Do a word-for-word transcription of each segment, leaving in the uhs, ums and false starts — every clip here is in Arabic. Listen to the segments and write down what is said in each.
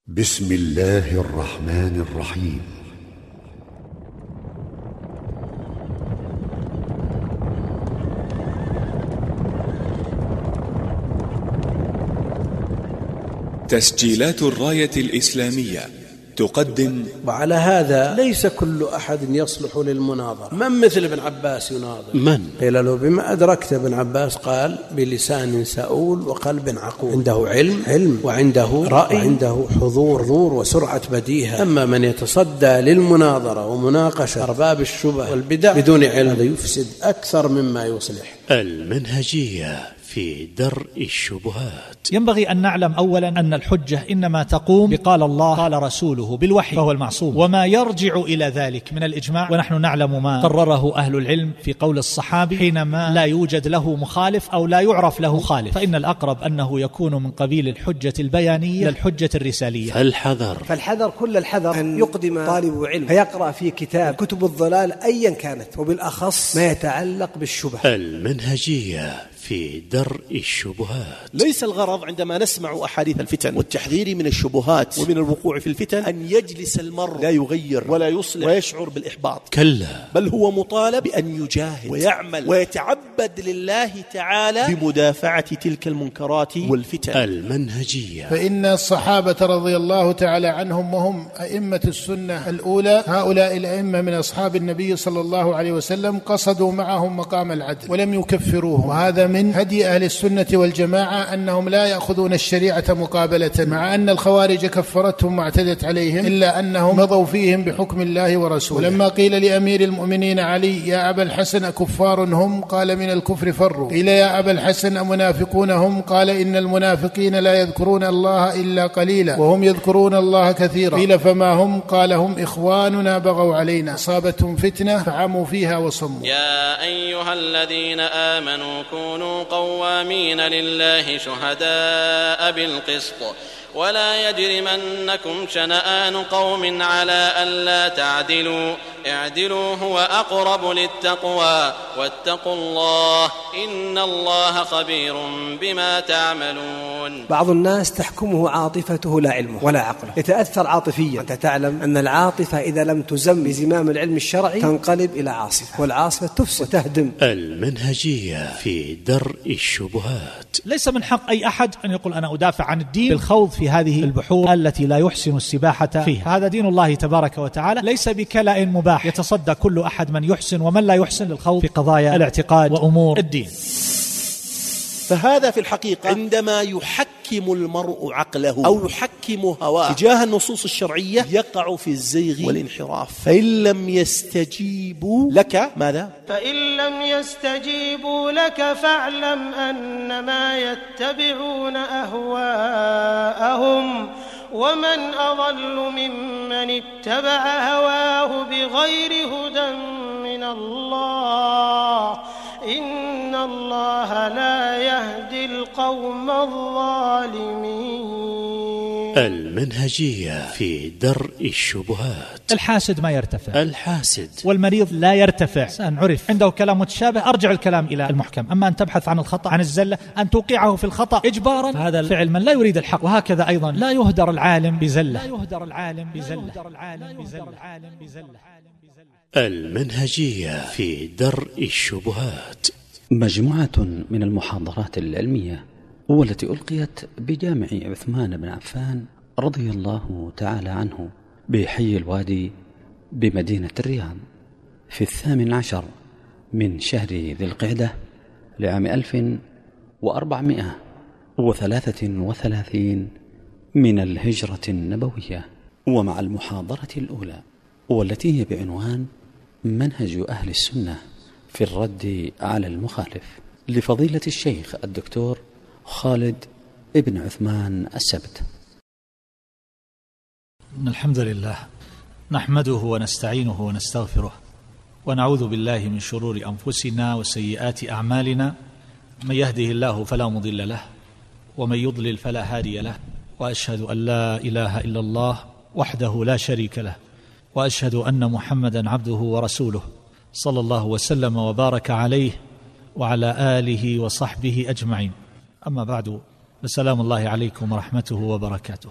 بسم الله الرحمن الرحيم. تسجيلات الراية الإسلامية تقدم. وعلى هذا ليس كل أحد يصلح للمناظرة. من مثل ابن عباس يناظر؟ من؟ قيل له بما أدركت ابن عباس؟ قال بلسان سؤول وقلب عقول، عنده علم علم وعنده رأي وعنده حضور حضور وسرعة بديهة. أما من يتصدى للمناظرة ومناقشة أرباب الشبه والبدع بدون علم هذا يفسد أكثر مما يصلح. المنهجية في درء الشبهات. ينبغي أن نعلم أولا أن الحجة إنما تقوم بقال الله قال رسوله بالوحي، فهو المعصوم، وما يرجع إلى ذلك من الإجماع. ونحن نعلم ما قرره أهل العلم في قول الصحابي حينما لا يوجد له مخالف أو لا يعرف له خالف، فإن الأقرب أنه يكون من قبيل الحجة البيانية للحجة الرسالية. فالحذر فالحذر كل الحذر أن يقدم طالب علم فيقرأ في كتاب كتب الضلال أيا كانت، وبالأخص ما يتعلق بالشبه. المنهجية في درء الشبهات. ليس الغرض عندما نسمع أحاديث الفتن والتحذير من الشبهات ومن الوقوع في الفتن أن يجلس المرء لا يغير ولا يصلح ويشعر بالإحباط، كلا، بل هو مطالب بأن يجاهد ويعمل ويتعبد لله تعالى بمدافعة تلك المنكرات والفتن. المنهجية. فإن الصحابة رضي الله تعالى عنهم وهم أئمة السنة الأولى، هؤلاء الأئمة من أصحاب النبي صلى الله عليه وسلم قصدوا معهم مقام العدل ولم يكفروهم، وهذا من هدي أهل السنة والجماعة أنهم لا يأخذون الشريعة مقابلة، مع أن الخوارج كفرتهم واعتدت عليهم إلا أنهم مضوا فيهم بحكم الله ورسوله. لما قيل لأمير المؤمنين علي يا أبا الحسن أكفار هم؟ قال من الكفر فروا. قيل يا أبا الحسن أمنافقون هم؟ قال إن المنافقين لا يذكرون الله إلا قليلا وهم يذكرون الله كثيرا. قيل فما هم؟ قال هم إخواننا بغوا علينا أصابتهم فتنة فعموا فيها وصموا. يا أيها الذين آمنوا كونوا قوامين لله شهداء بالقسط ولا يجرمنكم شنآن قوم على ألا تعدلوا اعدلوا هو أقرب للتقوى واتقوا الله إن الله خبير بما تعملون. بعض الناس تحكمه عاطفته لا علمه ولا عقله، يتأثر عاطفيا. أنت تعلم أن العاطفة إذا لم تزم بزمام العلم الشرعي تنقلب إلى عاصفة، والعاصفة تفسد وتهدم. المنهجية في درء الشبهات. ليس من حق أي أحد أن يقول أنا أدافع عن الدين بالخوض في هذه البحور التي لا يحسن السباحة فيها. هذا دين الله تبارك وتعالى، ليس بكلاء مباح يتصدى كل أحد من يحسن ومن لا يحسن للخوض في قضايا الاعتقاد وأمور الدين. فهذا في الحقيقة عندما يحكم المرء عقله أو يحكم هواه تجاه النصوص الشرعية يقع في الزيغ والانحراف. فإن لم يستجيبوا لك ماذا؟ فإن لم يستجيبوا لك فاعلم أنما يتبعون أهواءهم ومن أضل ممن اتبع هواه بغير هدى من الله إن الله لا يهدي القوم الظالمين. المنهجية في درء الشبهات. الحاسد ما يرتفع، الحاسد والمريض لا يرتفع. سنعرف عنده كلام متشابه أرجع الكلام إلى المحكم. أما أن تبحث عن الخطأ عن الزلة أن توقعه في الخطأ إجبارا، هذا الفعل من لا يريد الحق. وهكذا أيضا لا يهدر العالم بزلة، لا يهدر العالم بزلة. المنهجية في درء الشبهات. مجموعة من المحاضرات العلمية والتي ألقيت بجامع عثمان بن عفان رضي الله تعالى عنه بحي الوادي بمدينة الرياض في الثامن عشر من شهر ذي القعدة لعام ألف وأربعمائة وثلاثة وثلاثين من الهجرة النبوية، ومع المحاضرة الأولى والتي هي بعنوان منهج أهل السنة في الرد على المخالف لفضيلة الشيخ الدكتور خالد ابن عثمان السبت. إن الحمد لله نحمده ونستعينه ونستغفره ونعوذ بالله من شرور أنفسنا وسيئات أعمالنا، من يهده الله فلا مضل له ومن يضلل فلا هادي له، وأشهد أن لا إله إلا الله وحده لا شريك له، وأشهد أن محمدا عبده ورسوله صلى الله وسلم وبارك عليه وعلى آله وصحبه أجمعين. أما بعد، فسلام الله عليكم ورحمته وبركاته.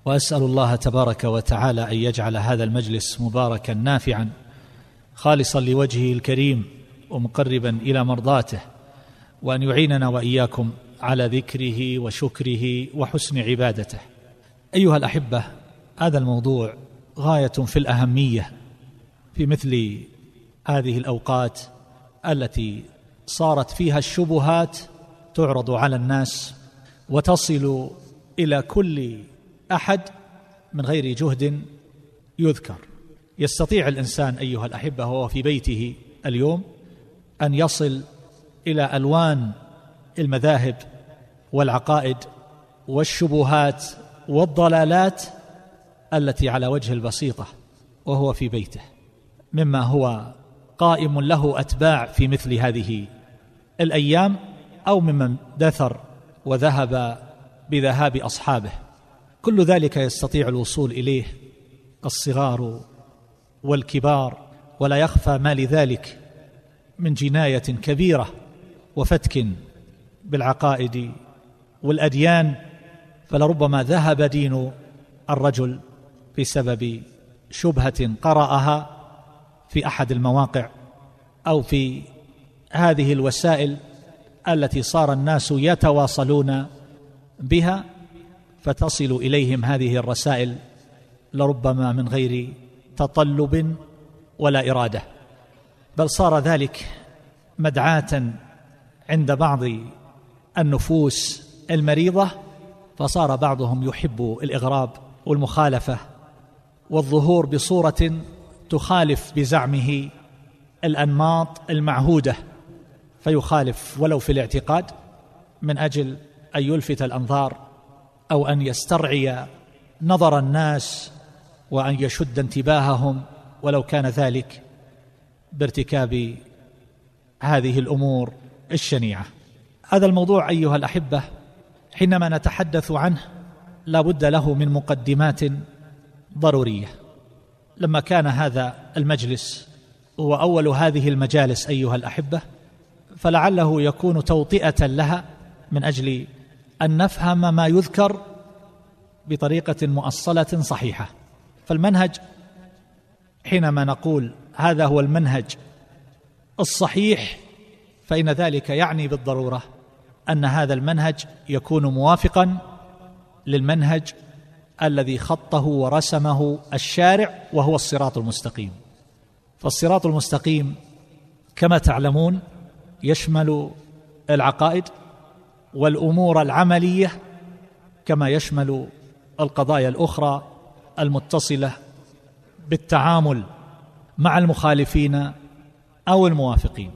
وأسأل الله تبارك وتعالى أن يجعل هذا المجلس مباركا نافعا خالصا لوجهه الكريم ومقربا إلى مرضاته، وأن يعيننا وإياكم على ذكره وشكره وحسن عبادته. أيها الأحبة، هذا الموضوع غاية في الأهمية في مثل هذه الأوقات التي صارت فيها الشبهات تعرض على الناس وتصل إلى كل أحد من غير جهد يذكر. يستطيع الإنسان أيها الأحبة وهو في بيته اليوم أن يصل إلى ألوان المذاهب والعقائد والشبهات والضلالات التي على وجه البسيطة وهو في بيته، مما هو قائم له أتباع في مثل هذه الأيام، أو ممن دثر وذهب بذهاب أصحابه. كل ذلك يستطيع الوصول إليه الصغار والكبار، ولا يخفى ما لذلك من جناية كبيرة وفتك بالعقائد والأديان، فلربما ذهب دين الرجل بسبب شبهة قرأها في أحد المواقع أو في هذه الوسائل التي صار الناس يتواصلون بها، فتصل إليهم هذه الرسائل لربما من غير تطلب ولا إرادة، بل صار ذلك مدعاة عند بعض النفوس المريضة، فصار بعضهم يحب الإغراب والمخالفة والظهور بصورة تخالف بزعمه الأنماط المعهودة، فيخالف ولو في الاعتقاد من أجل أن يلفت الأنظار أو أن يسترعي نظر الناس وأن يشد انتباههم، ولو كان ذلك بارتكاب هذه الأمور الشنيعة. هذا الموضوع أيها الأحبة حينما نتحدث عنه لا بد له من مقدمات ضرورية. لما كان هذا المجلس هو أول هذه المجالس أيها الأحبة، فلعله يكون توطئة لها من أجل أن نفهم ما يذكر بطريقة مؤصلة صحيحة. فالمنهج حينما نقول هذا هو المنهج الصحيح، فإن ذلك يعني بالضرورة أن هذا المنهج يكون موافقا للمنهج الذي خطه ورسمه الشارع، وهو الصراط المستقيم. فالصراط المستقيم كما تعلمون يشمل العقائد والأمور العملية، كما يشمل القضايا الأخرى المتصلة بالتعامل مع المخالفين أو الموافقين.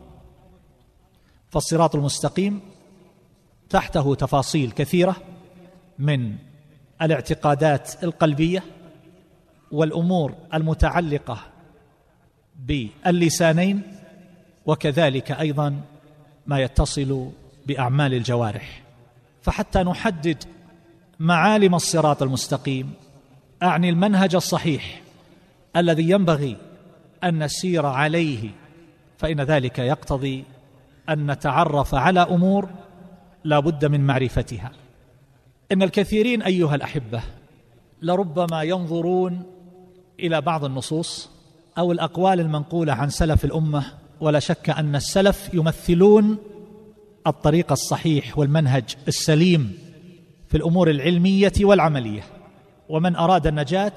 فالصراط المستقيم تحته تفاصيل كثيرة من الاعتقادات القلبية والأمور المتعلقة باللسانين، وكذلك أيضا ما يتصل بأعمال الجوارح. فحتى نحدد معالم الصراط المستقيم، أعني المنهج الصحيح الذي ينبغي أن نسير عليه، فإن ذلك يقتضي أن نتعرف على أمور لا بد من معرفتها. إن الكثيرين أيها الأحبة لربما ينظرون إلى بعض النصوص أو الأقوال المنقولة عن سلف الأمة، ولا شك أن السلف يمثلون الطريق الصحيح والمنهج السليم في الأمور العلمية والعملية، ومن أراد النجاة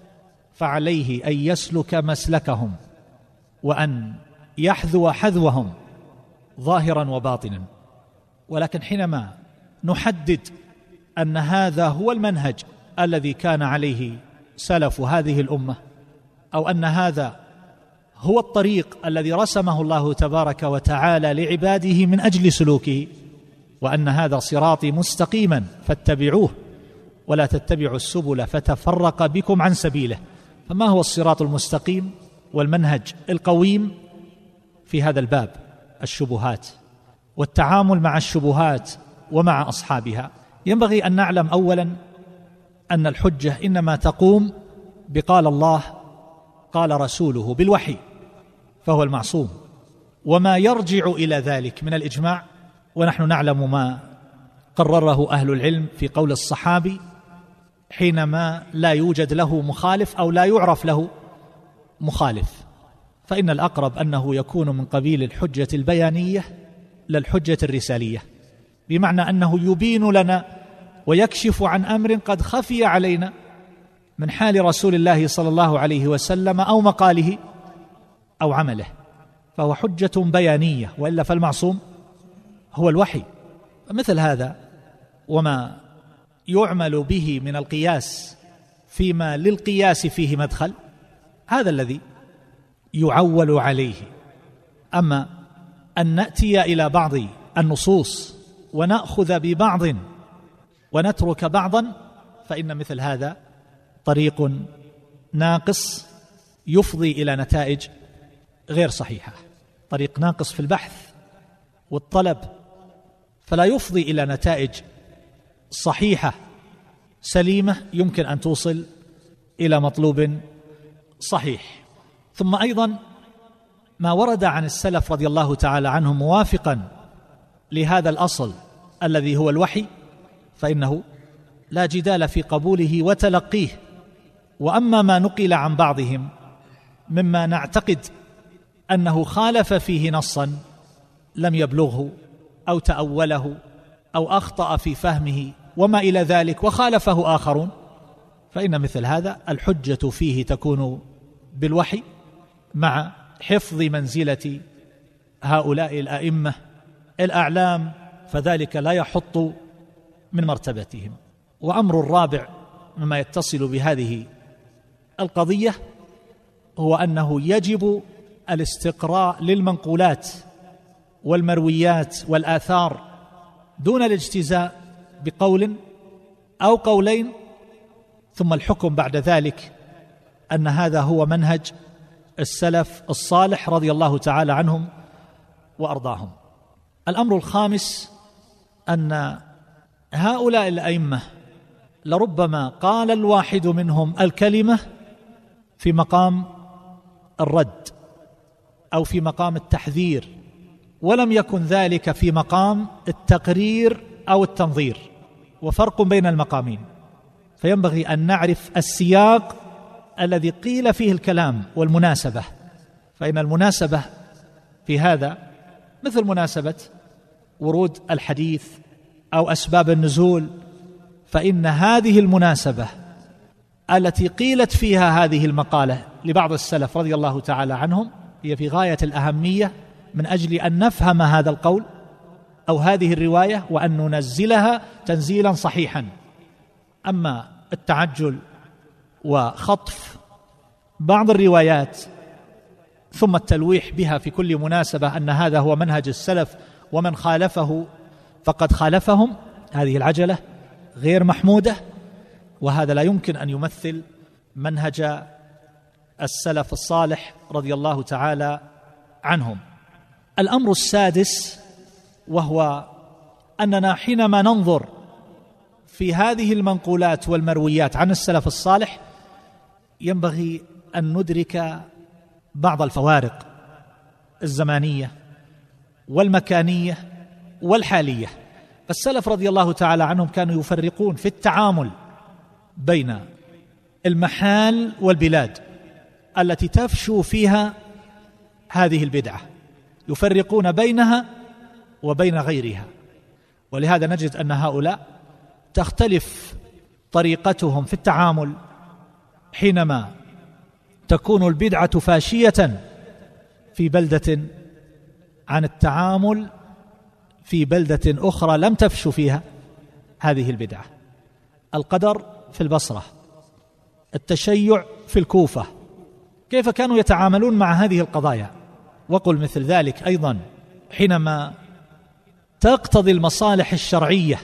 فعليه أن يسلك مسلكهم وأن يحذو حذوهم ظاهرا وباطنا. ولكن حينما نحدد أن هذا هو المنهج الذي كان عليه سلف هذه الأمة، أو أن هذا هو الطريق الذي رسمه الله تبارك وتعالى لعباده من أجل سلوكه، وأن هذا صراطي مستقيما فاتبعوه ولا تتبعوا السبل فتفرق بكم عن سبيله. فما هو الصراط المستقيم والمنهج القويم في هذا الباب؟ الشبهات والتعامل مع الشبهات ومع أصحابها. ينبغي أن نعلم أولا أن الحجة إنما تقوم بقال الله قال رسوله بالوحي، فهو المعصوم، وما يرجع إلى ذلك من الإجماع، ونحن نعلم ما قرره أهل العلم في قول الصحابي حينما لا يوجد له مخالف أو لا يعرف له مخالف، فإن الأقرب أنه يكون من قبيل الحجة البيانية للحجة الرسالية، بمعنى أنه يبين لنا ويكشف عن أمر قد خفي علينا من حال رسول الله صلى الله عليه وسلم أو مقاله أو عمله، فهو حجة بيانية، وإلا فالمعصوم هو الوحي. مثل هذا وما يعمل به من القياس فيما للقياس فيه مدخل، هذا الذي يعول عليه. أما أن نأتي إلى بعض النصوص ونأخذ ببعض ونترك بعضا، فإن مثل هذا طريق ناقص يفضي إلى نتائج غير صحيحة، طريق ناقص في البحث والطلب، فلا يفضي إلى نتائج صحيحة سليمة يمكن أن توصل إلى مطلوب صحيح. ثم أيضا ما ورد عن السلف رضي الله تعالى عنهم موافقا لهذا الأصل الذي هو الوحي، فإنه لا جدال في قبوله وتلقيه. وأما ما نقل عن بعضهم مما نعتقد أنه خالف فيه نصا لم يبلغه أو تأوله أو أخطأ في فهمه وما إلى ذلك وخالفه آخرون، فإن مثل هذا الحجة فيه تكون بالوحي مع حفظ منزلة هؤلاء الأئمة الأعلام، فذلك لا يحط من مرتبتهم. وأمر الرابع مما يتصل بهذه القضية هو أنه يجب الاستقراء للمنقولات والمرويات والآثار دون الاجتزاء بقول أو قولين، ثم الحكم بعد ذلك أن هذا هو منهج السلف الصالح رضي الله تعالى عنهم وأرضاهم. الأمر الخامس أن هؤلاء الأئمة لربما قال الواحد منهم الكلمة في مقام الرد أو في مقام التحذير، ولم يكن ذلك في مقام التقرير أو التنظير، وفرق بين المقامين. فينبغي أن نعرف السياق الذي قيل فيه الكلام والمناسبة، فإن المناسبة في هذا مثل مناسبة ورود الحديث أو أسباب النزول، فإن هذه المناسبة التي قيلت فيها هذه المقالة لبعض السلف رضي الله تعالى عنهم هي في غاية الأهمية من أجل أن نفهم هذا القول أو هذه الرواية وأن ننزلها تنزيلا صحيحا. أما التعجل وخطف بعض الروايات ثم التلويح بها في كل مناسبة أن هذا هو منهج السلف ومن خالفه فقد خالفهم، هذه العجلة غير محمودة، وهذا لا يمكن أن يمثل منهج السلف الصالح رضي الله تعالى عنهم. الأمر السادس وهو أننا حينما ننظر في هذه المنقولات والمرويات عن السلف الصالح ينبغي أن ندرك بعض الفوارق الزمانية والمكانية والحالية. فالسلف رضي الله تعالى عنهم كانوا يفرقون في التعامل بين المحال والبلاد التي تفشو فيها هذه البدعة، يفرقون بينها وبين غيرها. ولهذا نجد أن هؤلاء تختلف طريقتهم في التعامل حينما تكون البدعة فاشية في بلدة عن التعامل في بلدة أخرى لم تفشو فيها هذه البدعة. القدر في البصرة، التشيع في الكوفة، كيف كانوا يتعاملون مع هذه القضايا. وقل مثل ذلك أيضا حينما تقتضي المصالح الشرعية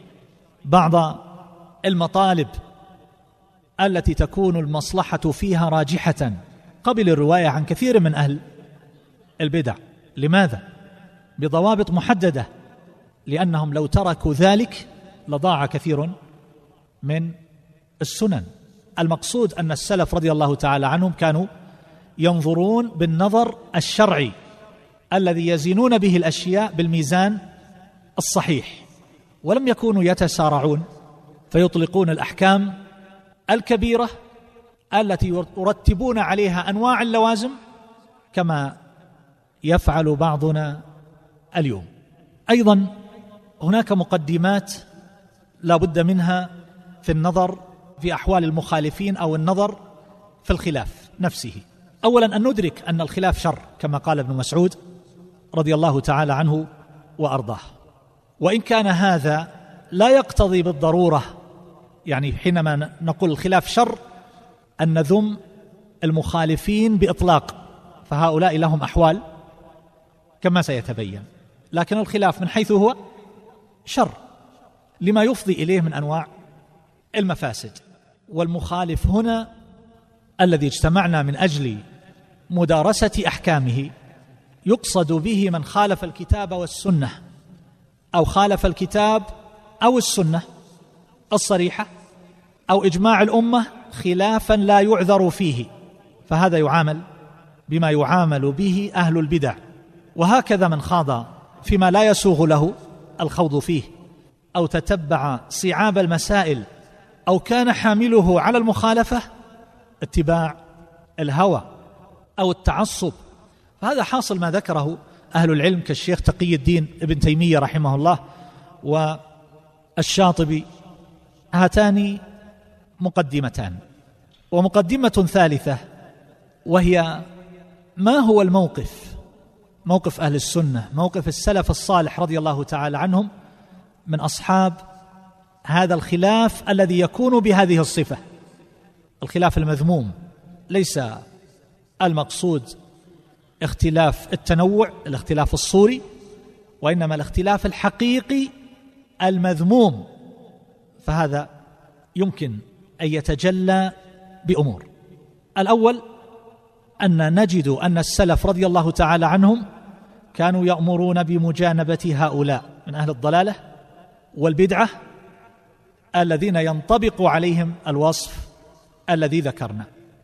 بعض المطالب التي تكون المصلحة فيها راجحة قبل الرواية عن كثير من أهل البدع. لماذا؟ بضوابط محددة، لأنهم لو تركوا ذلك لضاع كثير من السنن. المقصود أن السلف رضي الله تعالى عنهم كانوا ينظرون بالنظر الشرعي الذي يزنون به الأشياء بالميزان الصحيح، ولم يكونوا يتسارعون فيطلقون الأحكام الكبيرة التي يرتبون عليها أنواع اللوازم كما يفعل بعضنا اليوم. أيضا هناك مقدمات لا بد منها في النظر في أحوال المخالفين أو النظر في الخلاف نفسه. أولا أن ندرك أن الخلاف شر كما قال ابن مسعود رضي الله تعالى عنه وأرضاه، وإن كان هذا لا يقتضي بالضرورة، يعني حينما نقول الخلاف شر أن نذم المخالفين بإطلاق، فهؤلاء لهم أحوال كما سيتبين، لكن الخلاف من حيث هو شر لما يفضي إليه من أنواع المفاسد. والمخالف هنا الذي اجتمعنا من أجل مدارسة أحكامه يقصد به من خالف الكتاب والسنة أو خالف الكتاب أو السنة الصريحة أو إجماع الأمة خلافا لا يعذر فيه، فهذا يعامل بما يعامل به أهل البدع. وهكذا من خاض فيما لا يسوغ له الخوض فيه أو تتبع صعاب المسائل أو كان حامله على المخالفة اتباع الهوى أو التعصب، فهذا حاصل ما ذكره أهل العلم كالشيخ تقي الدين ابن تيمية رحمه الله والشاطبي. هاتان مقدمتان. ومقدمة ثالثة وهي ما هو الموقف، موقف أهل السنة، موقف السلف الصالح رضي الله تعالى عنهم من أصحاب هذا الخلاف الذي يكون بهذه الصفة، الخلاف المذموم. ليس المقصود اختلاف التنوع، الاختلاف الصوري، وإنما الاختلاف الحقيقي المذموم، فهذا يمكن أن يتجلى بأمور. الأول أن نجد أن السلف رضي الله تعالى عنهم كانوا يأمرون بمجانبة هؤلاء من أهل الضلالة والبدعة الذين ينطبق عليهم الوصف الذي ذكرنا،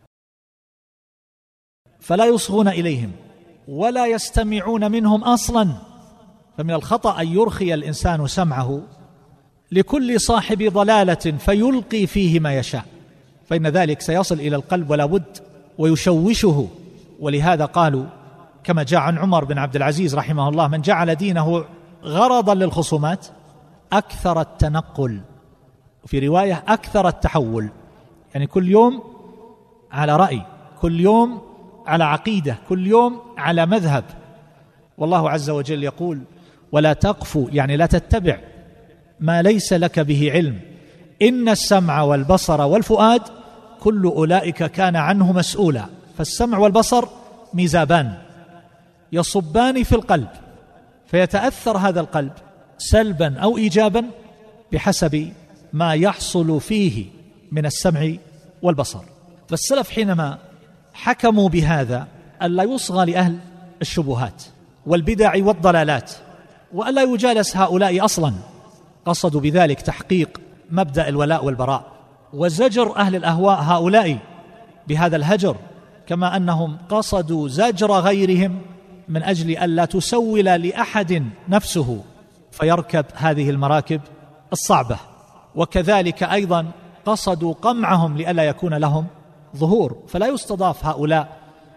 فلا يصغون إليهم ولا يستمعون منهم أصلا. فمن الخطأ أن يرخي الإنسان سمعه لكل صاحب ضلالة فيلقي فيه ما يشاء، فإن ذلك سيصل إلى القلب ولا بد ويشوشه. ولهذا قالوا كما جاء عن عمر بن عبد العزيز رحمه الله: من جعل دينه غرضا للخصومات أكثر التنقل، وفي رواية أكثر التحول، يعني كل يوم على رأي، كل يوم على عقيدة، كل يوم على مذهب. والله عز وجل يقول: ولا تقف، يعني لا تتبع ما ليس لك به علم، إن السمع والبصر والفؤاد كل أولئك كان عنه مسؤولا. فالسمع والبصر ميزابان يصبان في القلب، فيتأثر هذا القلب سلبا أو إيجابا بحسب ما يحصل فيه من السمع والبصر. فالسلف حينما حكموا بهذا ألا يصغى لأهل الشبهات والبدع والضلالات وألا يجالس هؤلاء أصلا، قصدوا بذلك تحقيق مبدأ الولاء والبراء وزجر أهل الأهواء هؤلاء بهذا الهجر، كما أنهم قصدوا زجر غيرهم من أجل ألا تسول لأحد نفسه فيركب هذه المراكب الصعبة. وكذلك أيضا قصدوا قمعهم لئلا يكون لهم ظهور، فلا يستضاف هؤلاء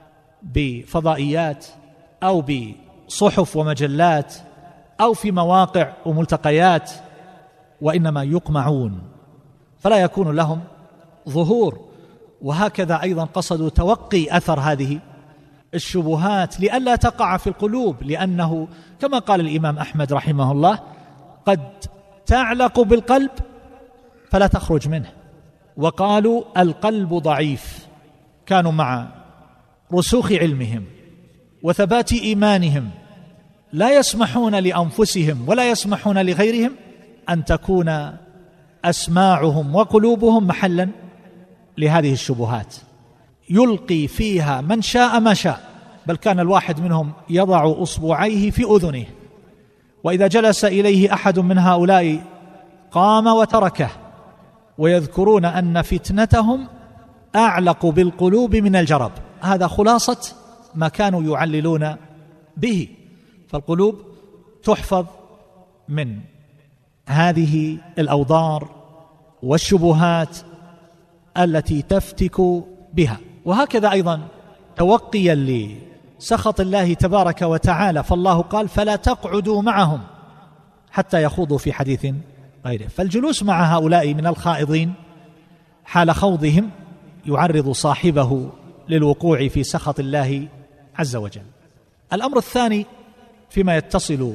بفضائيات أو بصحف ومجلات أو في مواقع وملتقيات، وإنما يقمعون فلا يكون لهم ظهور. وهكذا أيضا قصدوا توقي أثر هذه الشبهات لئلا تقع في القلوب، لأنه كما قال الإمام أحمد رحمه الله: قد تعلق بالقلب فلا تخرج منه. وقالوا: القلب ضعيف. كانوا مع رسوخ علمهم وثبات إيمانهم لا يسمحون لأنفسهم ولا يسمحون لغيرهم أن تكون أسماعهم وقلوبهم محلا لهذه الشبهات، يلقي فيها من شاء ما شاء. بل كان الواحد منهم يضع أصبعيه في أذنه، وإذا جلس إليه أحد من هؤلاء قام وتركه، ويذكرون أن فتنتهم أعلق بالقلوب من الجرب. هذا خلاصة ما كانوا يعللون به. فالقلوب تحفظ من هذه الأوضار والشبهات التي تفتك بها. وهكذا أيضا توقيا لسخط الله تبارك وتعالى، فالله قال فلا تقعدوا معهم حتى يخوضوا في حديث غيره. فالجلوس مع هؤلاء من الخائضين حال خوضهم يعرض صاحبه للوقوع في سخط الله عز وجل. الأمر الثاني فيما يتصل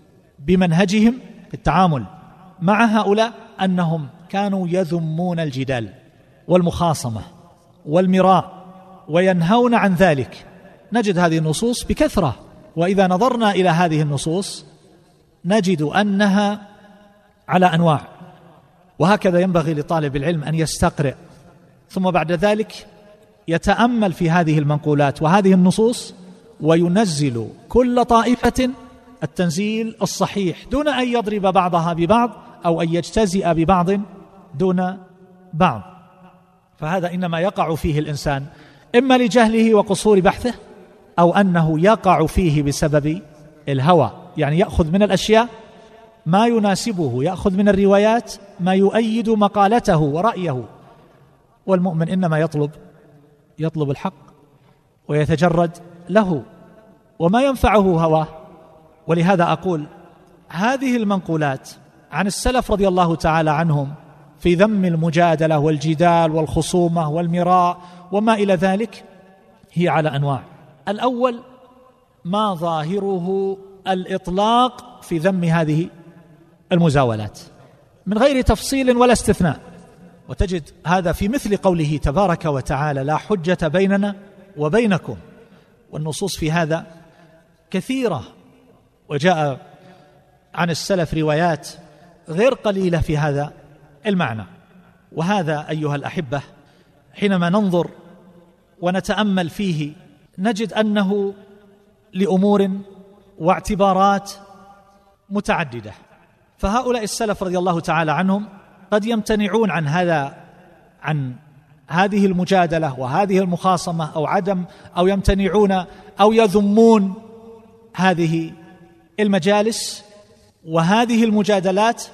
بمنهجهم في التعامل مع هؤلاء أنهم كانوا يذمون الجدال والمخاصمة والمراء وينهون عن ذلك. نجد هذه النصوص بكثرة، وإذا نظرنا إلى هذه النصوص نجد أنها على أنواع. وهكذا ينبغي لطالب العلم أن يستقرئ ثم بعد ذلك يتأمل في هذه المنقولات وهذه النصوص وينزل كل طائفة التنزيل الصحيح دون أن يضرب بعضها ببعض أو أن يجتزئ ببعض دون بعض. فهذا إنما يقع فيه الإنسان إما لجهله وقصور بحثه، أو أنه يقع فيه بسبب الهوى، يعني يأخذ من الأشياء ما يناسبه، يأخذ من الروايات ما يؤيد مقالته ورأيه. والمؤمن إنما يطلب يطلب الحق ويتجرد له وما ينفعه هواه. ولهذا أقول هذه المنقولات عن السلف رضي الله تعالى عنهم في ذم المجادلة والجدال والخصومة والمراء وما إلى ذلك هي على أنواع. الأول ما ظاهره الإطلاق في ذم هذه المزاولات من غير تفصيل ولا استثناء، وتجد هذا في مثل قوله تبارك وتعالى لا حجة بيننا وبينكم. والنصوص في هذا كثيرة، وجاء عن السلف روايات غير قليلة في هذا المعنى. وهذا أيها الأحبة حينما ننظر ونتأمل فيه نجد أنه لأمور واعتبارات متعددة. فهؤلاء السلف رضي الله تعالى عنهم قد يمتنعون عن هذا عن هذه المجادلة وهذه المخاصمة أو عدم أو يمتنعون أو يذمون هذه المجالس وهذه المجادلات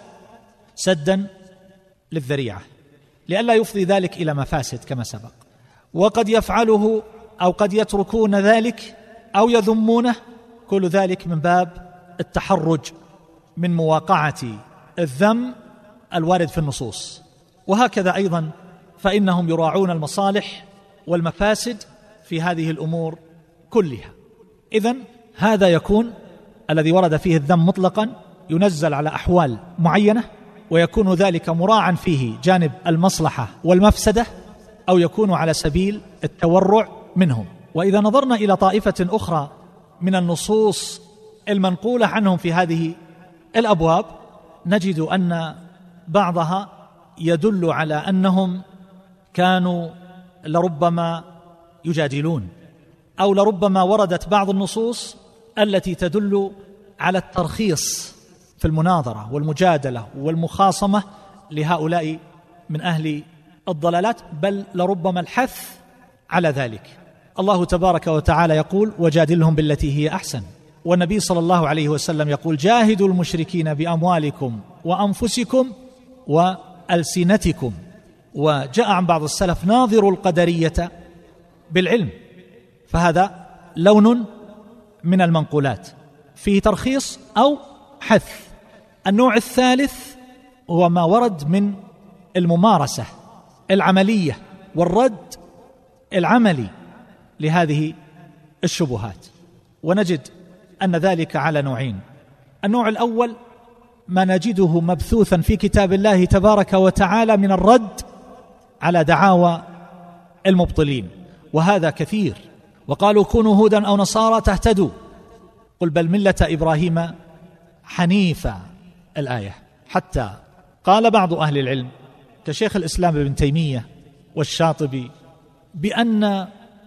سدا للذريعة لئلا يفضي ذلك إلى مفاسد كما سبق. وقد يفعله أو قد يتركون ذلك أو يذمونه، كل ذلك من باب التحرج من مواقعة الذم الوارد في النصوص. وهكذا أيضا فإنهم يراعون المصالح والمفاسد في هذه الأمور كلها. إذن هذا يكون الذي ورد فيه الذم مطلقا ينزل على أحوال معينة، ويكون ذلك مراعا فيه جانب المصلحة والمفسدة، أو يكون على سبيل التورع منهم. وإذا نظرنا إلى طائفة أخرى من النصوص المنقولة عنهم في هذه الأبواب نجد أن بعضها يدل على أنهم كانوا لربما يجادلون، أو لربما وردت بعض النصوص التي تدل على الترخيص في المناظرة والمجادلة والمخاصمة لهؤلاء من أهل الضلالات، بل لربما الحث على ذلك. الله تبارك وتعالى يقول وجادلهم بالتي هي أحسن، والنبي صلى الله عليه وسلم يقول جاهدوا المشركين بأموالكم وأنفسكم وألسنتكم. وجاء عن بعض السلف ناظروا القدرية بالعلم، فهذا لون من المنقولات فيه ترخيص أو حث. النوع الثالث هو ما ورد من الممارسة العملية والرد العملي لهذه الشبهات، ونجد أن ذلك على نوعين. النوع الأول ما نجده مبثوثا في كتاب الله تبارك وتعالى من الرد على دعاوى المبطلين، وهذا كثير. وقالوا كونوا هودا أو نصارى تهتدوا قل بل ملة إبراهيم حنيفا الآية. حتى قال بعض أهل العلم كشيخ الإسلام ابن تيمية والشاطبي بأن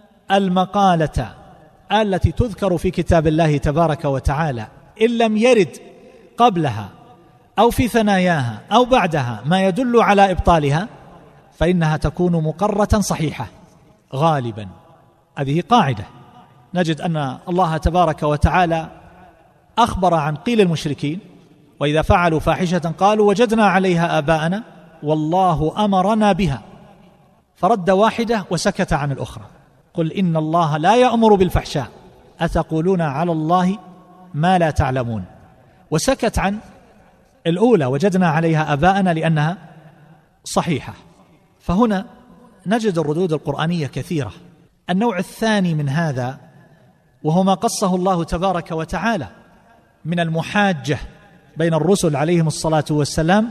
المقالة التي تذكر في كتاب الله تبارك وتعالى إن لم يرد قبلها أو في ثناياها أو بعدها ما يدل على إبطالها فإنها تكون مقرة صحيحة غالبا. هذه قاعدة. نجد أن الله تبارك وتعالى أخبر عن قيل المشركين وإذا فعلوا فاحشة قالوا وجدنا عليها آباءنا والله أمرنا بها. فرد واحدة وسكت عن الأخرى. قل إن الله لا يأمر بالفحشاء أتقولون على الله ما لا تعلمون، وسكت عن الأولى وجدنا عليها آباءنا لأنها صحيحة. فهنا نجد الردود القرآنية كثيرة. النوع الثاني من هذا وهو ما قصه الله تبارك وتعالى من المحاجة بين الرسل عليهم الصلاة والسلام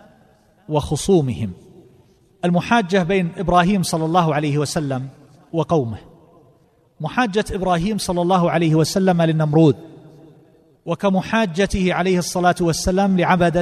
وخصومهم. المحاجة بين إبراهيم صلى الله عليه وسلم وقومه، محاجة إبراهيم صلى الله عليه وسلم للنمرود، وكمحاجته عليه الصلاة والسلام لعبدة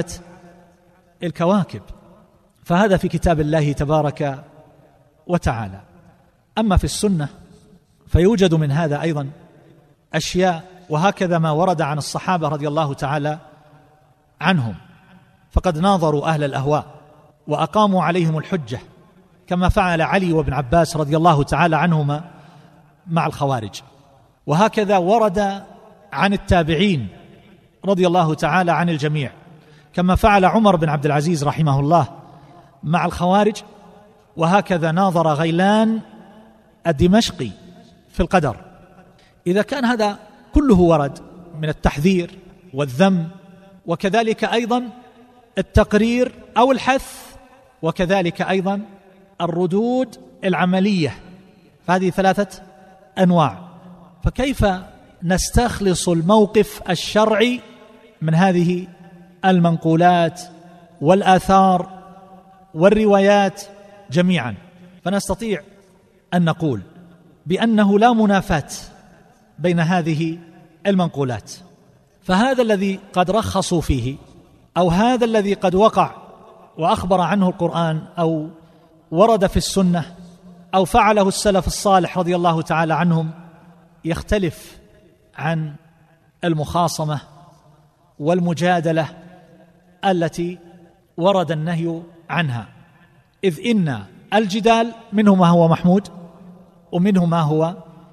الكواكب، فهذا في كتاب الله تبارك وتعالى. أما في السنة فيوجد من هذا أيضا أشياء، وهكذا ما ورد عن الصحابة رضي الله تعالى عنهم، فقد ناظروا أهل الأهواء وأقاموا عليهم الحجة كما فعل علي وابن عباس رضي الله تعالى عنهما مع الخوارج. وهكذا ورد عن التابعين رضي الله تعالى عن الجميع كما فعل عمر بن عبد العزيز رحمه الله مع الخوارج. وهكذا ناظر غيلان الدمشقي في القدر. إذا كان هذا كله ورد من التحذير والذم، وكذلك أيضا التقرير أو الحث، وكذلك أيضا الردود العملية، فهذه ثلاثة أنواع. فكيف نستخلص الموقف الشرعي من هذه المنقولات والآثار والروايات جميعا؟ فنستطيع أن نقول بأنه لا منافاة بين هذه المنقولات، فهذا الذي قد رخصوا فيه أو هذا الذي قد وقع وأخبر عنه القرآن أو ورد في السنة أو فعله السلف الصالح رضي الله تعالى عنهم يختلف عن المخاصمة والمجادلة التي ورد النهي عنها، إذ إن الجدال منه ما هو محمود ومنه ما هو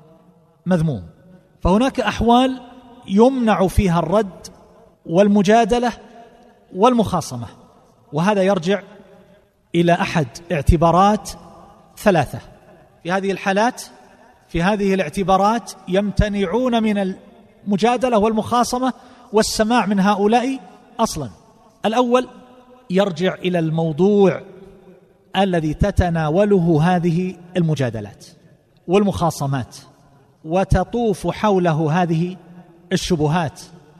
مذموم. فهناك أحوال يمنع فيها الرد والمجادلة والمخاصمة، وهذا يرجع إلى أحد اعتبارات ثلاثة. في هذه الحالات في هذه الاعتبارات يمتنعون من المجادلة والمخاصمة والسماع من هؤلاء أصلا. الأول يرجع إلى الموضوع الذي تتناوله هذه المجادلات والمخاصمات وتطوف حوله هذه الشبهات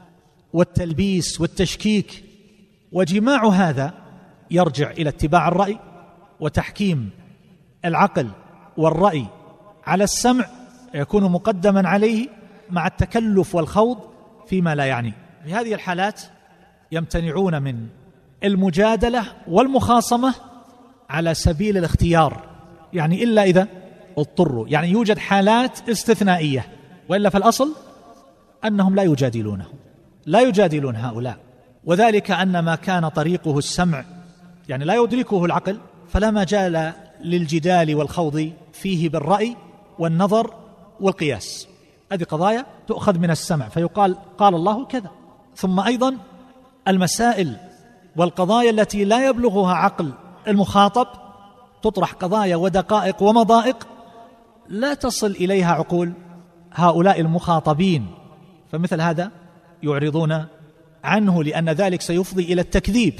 والتلبيس والتشكيك، وجماع هذا يرجع إلى اتباع الرأي وتحكيم العقل والرأي على السمع، يكون مقدما عليه مع التكلف والخوض فيما لا يعني. في هذه الحالات يمتنعون من المجادلة والمخاصمة على سبيل الاختيار، يعني إلا إذا اضطروا، يعني يوجد حالات استثنائية، وإلا فالأصل أنهم لا يجادلونه لا يجادلون هؤلاء، وذلك أن ما كان طريقه السمع يعني لا يدركه العقل فلا مجال للجدال والخوض فيه بالرأي والنظر والقياس. هذه قضايا تؤخذ من السمع فيقال قال الله كذا. ثم أيضا المسائل والقضايا التي لا يبلغها عقل المخاطب تطرح قضايا ودقائق ومضائق لا تصل إليها عقول هؤلاء المخاطبين، فمثل هذا يعرضون عنه لأن ذلك سيفضي إلى التكذيب.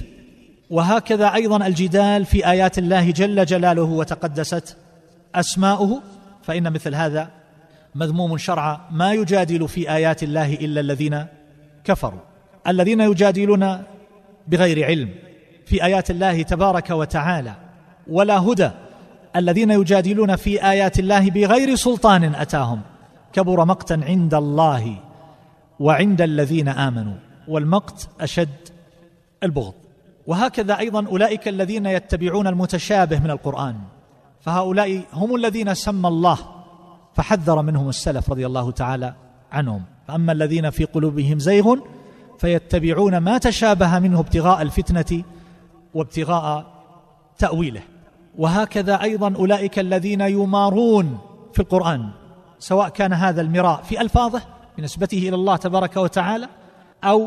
وهكذا أيضا الجدال في آيات الله جل جلاله وتقدست أسماؤه، فإن مثل هذا مذموم شرعا. ما يجادل في آيات الله إلا الذين كفروا، الذين يجادلون بغير علم في آيات الله تبارك وتعالى ولا هدى، الذين يجادلون في آيات الله بغير سلطان أتاهم، كبر مقتا عند الله وعند الذين آمنوا، والمقت أشد البغض. وهكذا أيضا أولئك الذين يتبعون المتشابه من القرآن، فهؤلاء هم الذين سمى الله فحذر منهم السلف رضي الله تعالى عنهم. فأما الذين في قلوبهم زيغ فيتبعون ما تشابه منه ابتغاء الفتنة وابتغاء تأويله. وهكذا أيضا أولئك الذين يمارون في القرآن، سواء كان هذا المراء في ألفاظه بنسبته إلى الله تبارك وتعالى أو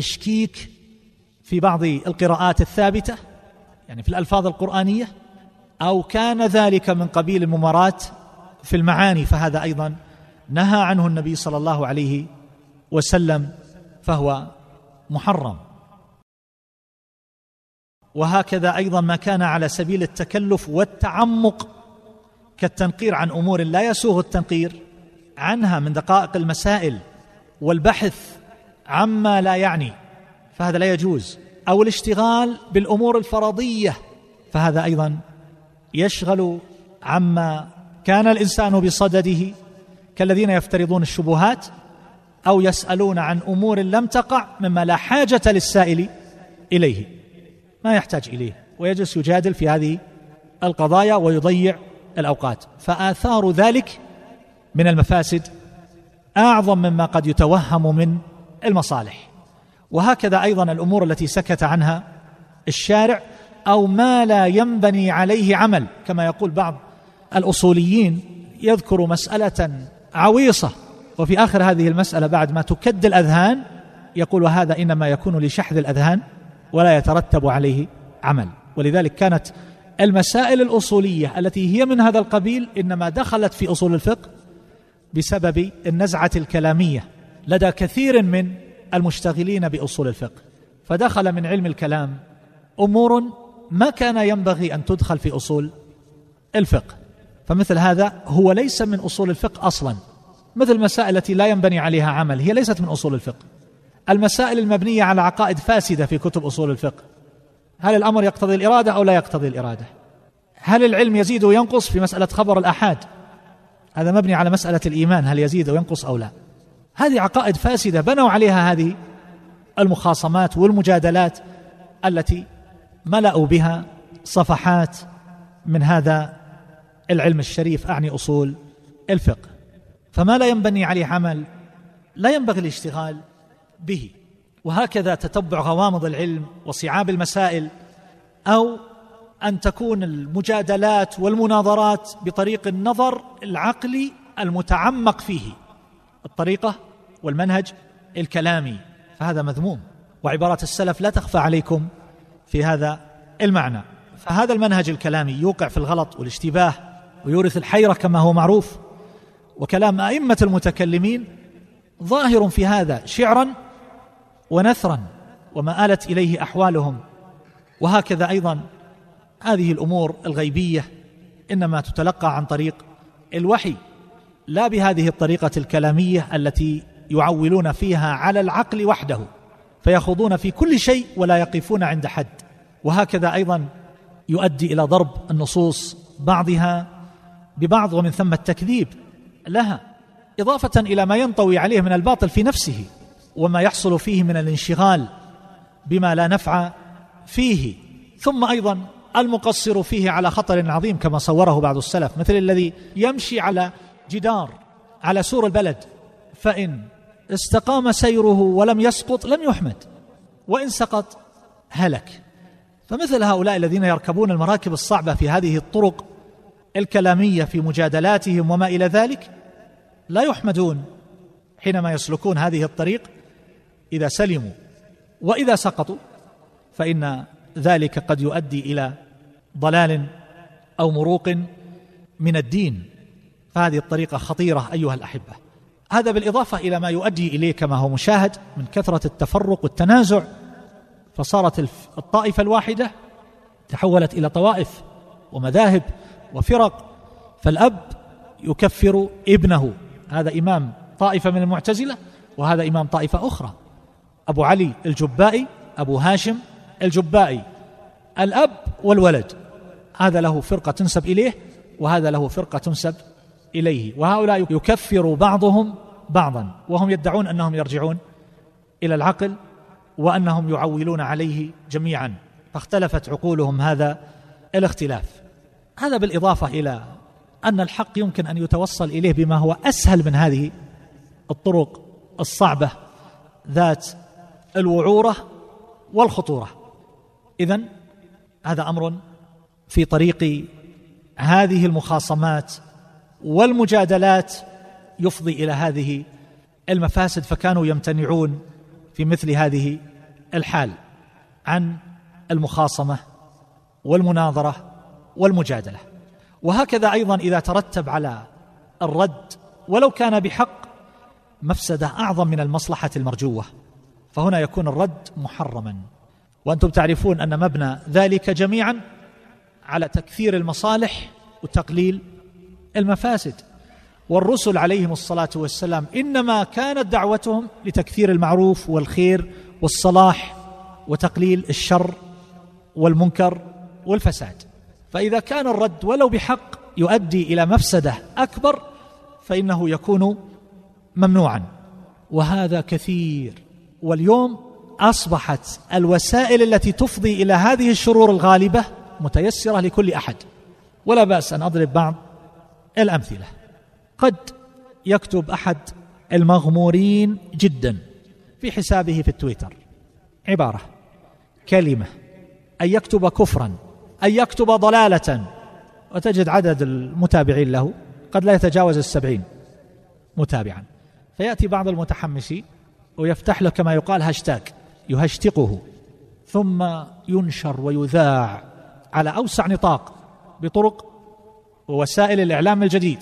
التشكيك في بعض القراءات الثابتة يعني في الألفاظ القرآنية، أو كان ذلك من قبيل المماراة في المعاني، فهذا أيضا نهى عنه النبي صلى الله عليه وسلم، فهو محرم. وهكذا أيضا ما كان على سبيل التكلف والتعمق كالتنقير عن أمور لا يسوغ التنقير عنها من دقائق المسائل والبحث عما لا يعني، فهذا لا يجوز، أو الاشتغال بالأمور الفرضية، فهذا أيضا يشغل عما كان الإنسان بصدده، كالذين يفترضون الشبهات أو يسألون عن أمور لم تقع مما لا حاجة للسائل إليه، ما يحتاج إليه، ويجلس يجادل في هذه القضايا ويضيع الأوقات، فآثار ذلك من المفاسد أعظم مما قد يتوهم من المصالح. وهكذا أيضا الأمور التي سكت عنها الشارع أو ما لا ينبني عليه عمل، كما يقول بعض الأصوليين، يذكر مسألة عويصة وفي آخر هذه المسألة بعد ما تكد الأذهان يقول وهذا إنما يكون لشحذ الأذهان ولا يترتب عليه عمل. ولذلك كانت المسائل الأصولية التي هي من هذا القبيل إنما دخلت في أصول الفقه بسبب النزعة الكلامية لدى كثير من المشتغلين بأصول الفقه، فدخل من علم الكلام أمور ما كان ينبغي أن تدخل في أصول الفقه، فمثل هذا هو ليس من أصول الفقه أصلا، مثل المسائل التي لا ينبني عليها عمل هي ليست من أصول الفقه. المسائل المبنية على عقائد فاسدة في كتب أصول الفقه، هل الأمر يقتضي الإرادة أو لا يقتضي الإرادة؟ هل العلم يزيد وينقص في مسألة خبر الآحاد؟ هذا مبني على مسألة الإيمان، هل يزيد وينقص أو لا؟ هذه عقائد فاسدة بنوا عليها هذه المخاصمات والمجادلات التي ملأوا بها صفحات من هذا العلم الشريف، أعني أصول الفقه. فما لا ينبني عليه عمل لا ينبغي الاشتغال به. وهكذا تتبع غوامض العلم وصعاب المسائل، أو أن تكون المجادلات والمناظرات بطريق النظر العقلي المتعمق فيه، الطريقة والمنهج الكلامي، فهذا مذموم، وعبارات السلف لا تخفى عليكم في هذا المعنى. فهذا المنهج الكلامي يوقع في الغلط والاشتباه ويورث الحيرة كما هو معروف، وكلام أئمة المتكلمين ظاهر في هذا شعرا ونثرا وما آلت إليه أحوالهم. وهكذا أيضا هذه الأمور الغيبية إنما تتلقى عن طريق الوحي، لا بهذه الطريقة الكلامية التي يعولون فيها على العقل وحده، فيخوضون في كل شيء ولا يقفون عند حد. وهكذا أيضا يؤدي إلى ضرب النصوص بعضها ببعض، ومن ثم التكذيب لها، إضافة إلى ما ينطوي عليه من الباطل في نفسه وما يحصل فيه من الانشغال بما لا نفع فيه، ثم أيضا المقصر فيه على خطر عظيم كما صوره بعض السلف، مثل الذي يمشي على جدار على سور البلد، فإن استقام سيره ولم يسقط لم يحمد، وإن سقط هلك. فمثل هؤلاء الذين يركبون المراكب الصعبة في هذه الطرق الكلامية في مجادلاتهم وما إلى ذلك لا يحمدون حينما يسلكون هذه الطريق إذا سلموا، وإذا سقطوا فإن ذلك قد يؤدي إلى ضلال أو مروق من الدين. فهذه الطريقة خطيرة أيها الأحبة. هذا بالإضافة إلى ما يؤدي إليه كما هو مشاهد من كثرة التفرق والتنازع، فصارت الطائفة الواحدة تحولت إلى طوائف ومذاهب وفرق، فالأب يكفر ابنه، هذا إمام طائفة من المعتزلة وهذا إمام طائفة أخرى، أبو علي الجبائي أبو هاشم الجبائي، الأب والولد، هذا له فرقة تنسب إليه وهذا له فرقة تنسب إليه، وهؤلاء يكفر بعضهم بعضا وهم يدعون أنهم يرجعون إلى العقل وأنهم يعولون عليه جميعا، فاختلفت عقولهم هذا الاختلاف. هذا بالإضافة إلى أن الحق يمكن أن يتوصل إليه بما هو أسهل من هذه الطرق الصعبة ذات الوعورة والخطورة. إذن هذا أمر في طريق هذه المخاصمات والمجادلات يفضي إلى هذه المفاسد، فكانوا يمتنعون في مثل هذه الحال عن المخاصمة والمناظرة والمجادلة. وهكذا أيضا إذا ترتب على الرد ولو كان بحق مفسدة أعظم من المصلحة المرجوة، فهنا يكون الرد محرما. وأنتم تعرفون أن مبنى ذلك جميعا على تكثير المصالح وتقليل المفاسد، والرسل عليهم الصلاة والسلام إنما كانت دعوتهم لتكثير المعروف والخير والصلاح وتقليل الشر والمنكر والفساد. فإذا كان الرد ولو بحق يؤدي إلى مفسدة أكبر فإنه يكون ممنوعا، وهذا كثير. واليوم أصبحت الوسائل التي تفضي إلى هذه الشرور الغالبة متيسرة لكل أحد، ولا بأس أن أضرب بعض الأمثلة. قد يكتب أحد المغمورين جدا في حسابه في التويتر عبارة، كلمة، أن يكتب كفرا، أن يكتب ضلالة، وتجد عدد المتابعين له قد لا يتجاوز السبعين متابعا. فيأتي بعض المتحمسين ويفتح له كما يقال هاشتاج، يهشتقه، ثم ينشر ويذاع على أوسع نطاق بطرق ووسائل الإعلام الجديد،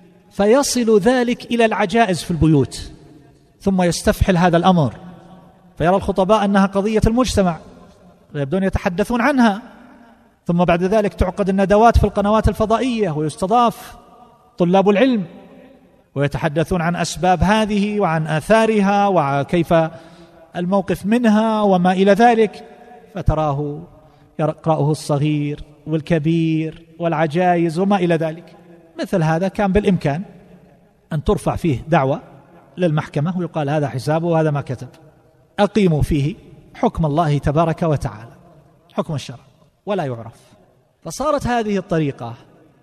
فيصل ذلك إلى العجائز في البيوت، ثم يستفحل هذا الأمر فيرى الخطباء أنها قضية المجتمع ويبدون يتحدثون عنها، ثم بعد ذلك تعقد الندوات في القنوات الفضائية ويستضاف طلاب العلم ويتحدثون عن أسباب هذه وعن آثارها وكيف الموقف منها وما إلى ذلك، فتراه يقرأه الصغير والكبير والعجائز وما إلى ذلك. مثل هذا كان بالإمكان أن ترفع فيه دعوة للمحكمة ويقال هذا حسابه وهذا ما كتب، أقيموا فيه حكم الله تبارك وتعالى، حكم الشرع، ولا يعرف. فصارت هذه الطريقة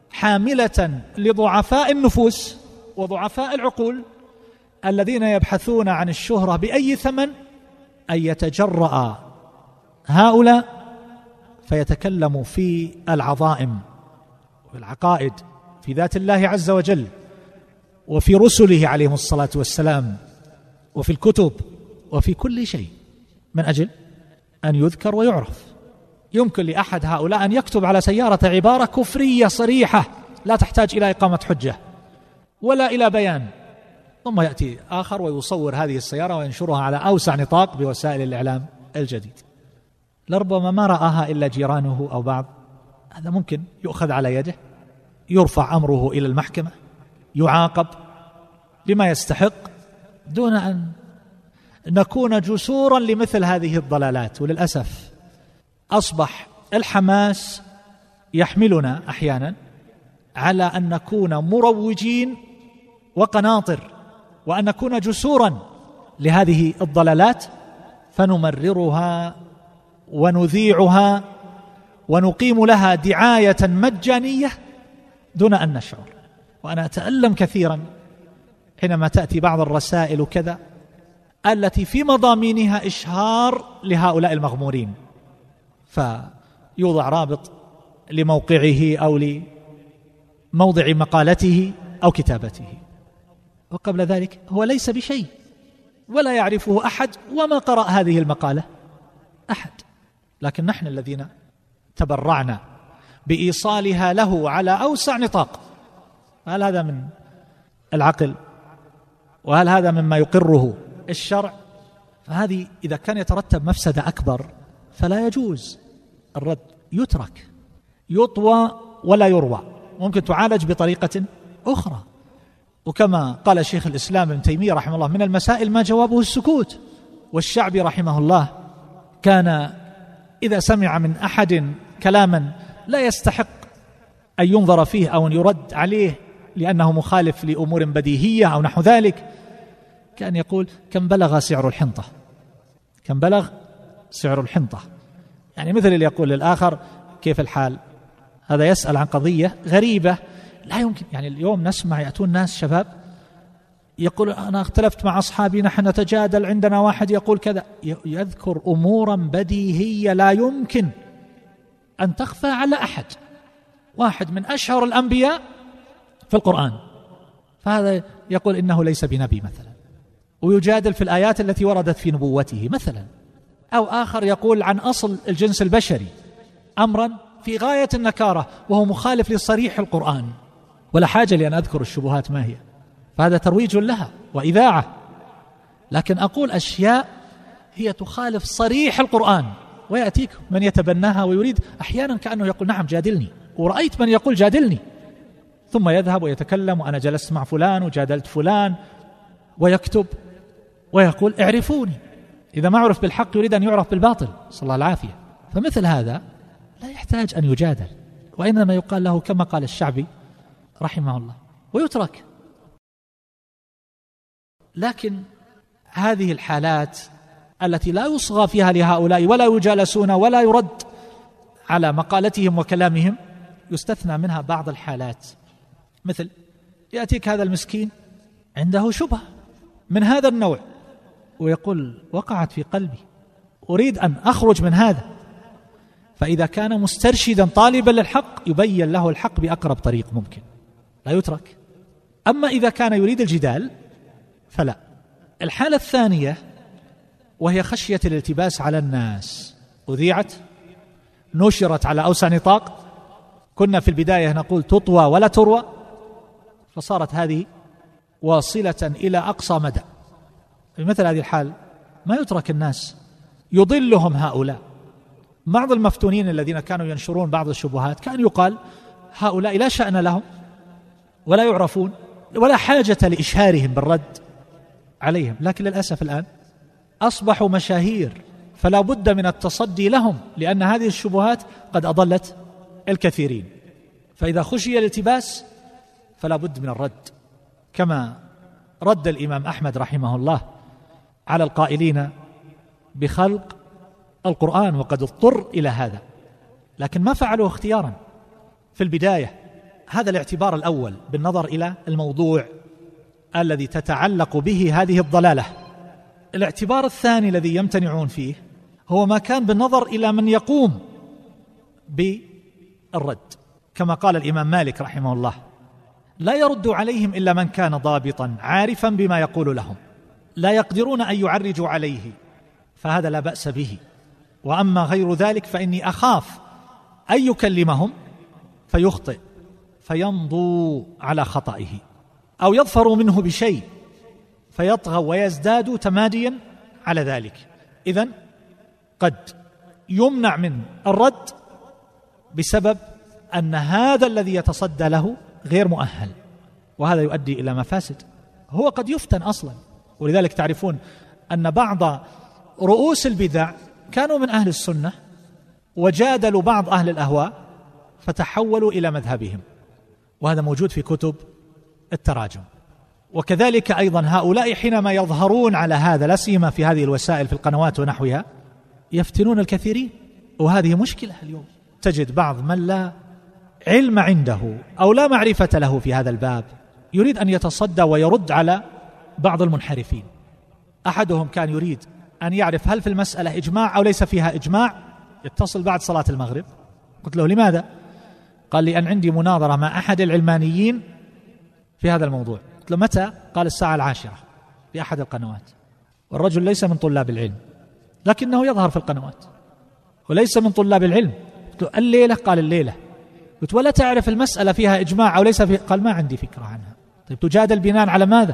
حاملة لضعفاء النفوس وضعفاء العقول الذين يبحثون عن الشهرة بأي ثمن أن يتجرأ هؤلاء فيتكلموا في العظائم والعقائد في ذات الله عز وجل وفي رسله عليهم الصلاة والسلام وفي الكتب وفي كل شيء من أجل أن يذكر ويعرف. يمكن لأحد هؤلاء أن يكتب على سيارة عبارة كفرية صريحة لا تحتاج إلى إقامة حجة ولا إلى بيان، ثم يأتي آخر ويصور هذه السيارة وينشرها على أوسع نطاق بوسائل الإعلام الجديد، لربما ما رآها إلا جيرانه أو بعض. هذا ممكن يؤخذ على يده، يرفع أمره إلى المحكمة، يعاقب بما يستحق، دون أن نكون جسورا لمثل هذه الضلالات. وللأسف أصبح الحماس يحملنا أحيانا على أن نكون مروجين وقناطر وأن نكون جسورا لهذه الضلالات، فنمررها ونذيعها ونقيم لها دعاية مجانية دون أن نشعر. وأنا أتألم كثيرا حينما تأتي بعض الرسائل كذا التي في مضامينها إشهار لهؤلاء المغمورين، فيوضع رابط لموقعه أو لموضع مقالته أو كتابته، وقبل ذلك هو ليس بشيء ولا يعرفه أحد وما قرأ هذه المقالة أحد، لكن نحن الذين تبرعنا بإيصالها له على أوسع نطاق. هل هذا من العقل؟ وهل هذا مما يقره الشرع؟ فهذه إذا كان يترتب مفسدة أكبر فلا يجوز الرد، يترك، يطوى ولا يروى، ممكن تعالج بطريقة أخرى. وكما قال شيخ الإسلام ابن تيمية رحمه الله، من المسائل ما جوابه السكوت. والشعبي رحمه الله كان إذا سمع من أحد كلاما لا يستحق أن ينظر فيه أو أن يرد عليه لأنه مخالف لأمور بديهية أو نحو ذلك، كان يقول كم بلغ سعر الحنطة، كم بلغ سعر الحنطة، يعني مثل اللي يقول للآخر كيف الحال. هذا يسأل عن قضية غريبة لا يمكن. يعني اليوم نسمع يأتون ناس شباب يقول أنا اختلفت مع أصحابي، نحن نتجادل، عندنا واحد يقول كذا، يذكر أمورا بديهية لا يمكن أن تخفى على أحد، واحد من أشهر الأنبياء في القرآن، فهذا يقول إنه ليس بنبي مثلا، ويجادل في الآيات التي وردت في نبوته مثلا. أو آخر يقول عن أصل الجنس البشري أمرا في غاية النكارة وهو مخالف لصريح القرآن، ولا حاجة لأن أذكر الشبهات ما هي، فهذا ترويج لها وإذاعة. لكن أقول أشياء هي تخالف صريح القرآن، ويأتيك من يتبناها ويريد أحيانا كأنه يقول نعم جادلني، ورأيت من يقول جادلني، ثم يذهب ويتكلم وأنا جلست مع فلان وجادلت فلان، ويكتب ويقول اعرفوني. إذا ما عرف بالحق يريد أن يعرف بالباطل، صلى الله العافية. فمثل هذا لا يحتاج أن يجادل، وإنما يقال له كما قال الشعبي رحمه الله ويترك. لكن هذه الحالات التي لا يصغى فيها لهؤلاء ولا يجالسون ولا يرد على مقالتهم وكلامهم، يستثنى منها بعض الحالات، مثل يأتيك هذا المسكين عنده شبهة من هذا النوع ويقول وقعت في قلبي أريد أن أخرج من هذا، فإذا كان مسترشدا طالبا للحق يبين له الحق بأقرب طريق ممكن، لا يترك. أما إذا كان يريد الجدال فلا. الحالة الثانية وهي خشية الالتباس على الناس، أذيعت نشرت على أوسع نطاق، كنا في البداية نقول تطوى ولا تروى، فصارت هذه واصلة إلى أقصى مدى. في مثل هذه الحال ما يترك الناس، يضلهم هؤلاء. بعض المفتونين الذين كانوا ينشرون بعض الشبهات كان يقال هؤلاء لا شأن لهم ولا يعرفون ولا حاجة لإشهارهم بالرد عليهم، لكن للأسف الآن أصبحوا مشاهير، فلا بد من التصدي لهم، لأن هذه الشبهات قد أضلت الكثيرين. فإذا خشي الالتباس فلا بد من الرد، كما رد الإمام أحمد رحمه الله على القائلين بخلق القرآن، وقد اضطر إلى هذا، لكن ما فعلوه اختيارا في البداية. هذا الاعتبار الأول بالنظر إلى الموضوع الذي تتعلق به هذه الضلالة. الاعتبار الثاني الذي يمتنعون فيه هو ما كان بالنظر إلى من يقوم بالرد، كما قال الإمام مالك رحمه الله لا يرد عليهم إلا من كان ضابطا عارفا بما يقول لهم، لا يقدرون أن يعرجوا عليه، فهذا لا بأس به. وأما غير ذلك فإني أخاف أن يكلمهم فيخطئ فيمضوا على خطئه، أو يظفروا منه بشيء فيطغوا ويزدادوا تماديا على ذلك. إذن قد يمنع من الرد بسبب أن هذا الذي يتصدى له غير مؤهل، وهذا يؤدي إلى مفاسد. هو قد يفتن أصلا، ولذلك تعرفون أن بعض رؤوس البدع كانوا من أهل السنة وجادلوا بعض أهل الأهواء فتحولوا إلى مذهبهم، وهذا موجود في كتب التراجم. وكذلك أيضا هؤلاء حينما يظهرون على هذا، لا سيما في هذه الوسائل في القنوات ونحوها، يفتنون الكثيرين، وهذه مشكلة اليوم. تجد بعض من لا علم عنده أو لا معرفة له في هذا الباب يريد أن يتصدى ويرد على بعض المنحرفين. أحدهم كان يريد أن يعرف هل في المسألة إجماع أو ليس فيها إجماع، يتصل بعد صلاة المغرب. قلت له لماذا؟ قال لي أن عندي مناظرة مع أحد العلمانيين في هذا الموضوع. قلت له متى؟ قال الساعة العاشرة في أحد القنوات. والرجل ليس من طلاب العلم لكنه يظهر في القنوات، وليس من طلاب العلم. قلت له الليلة؟ قال الليلة. قلت ولا تعرف المسألة فيها إجماع أو ليس فيها؟ قال ما عندي فكرة عنها. طيب تجادل بناء على ماذا؟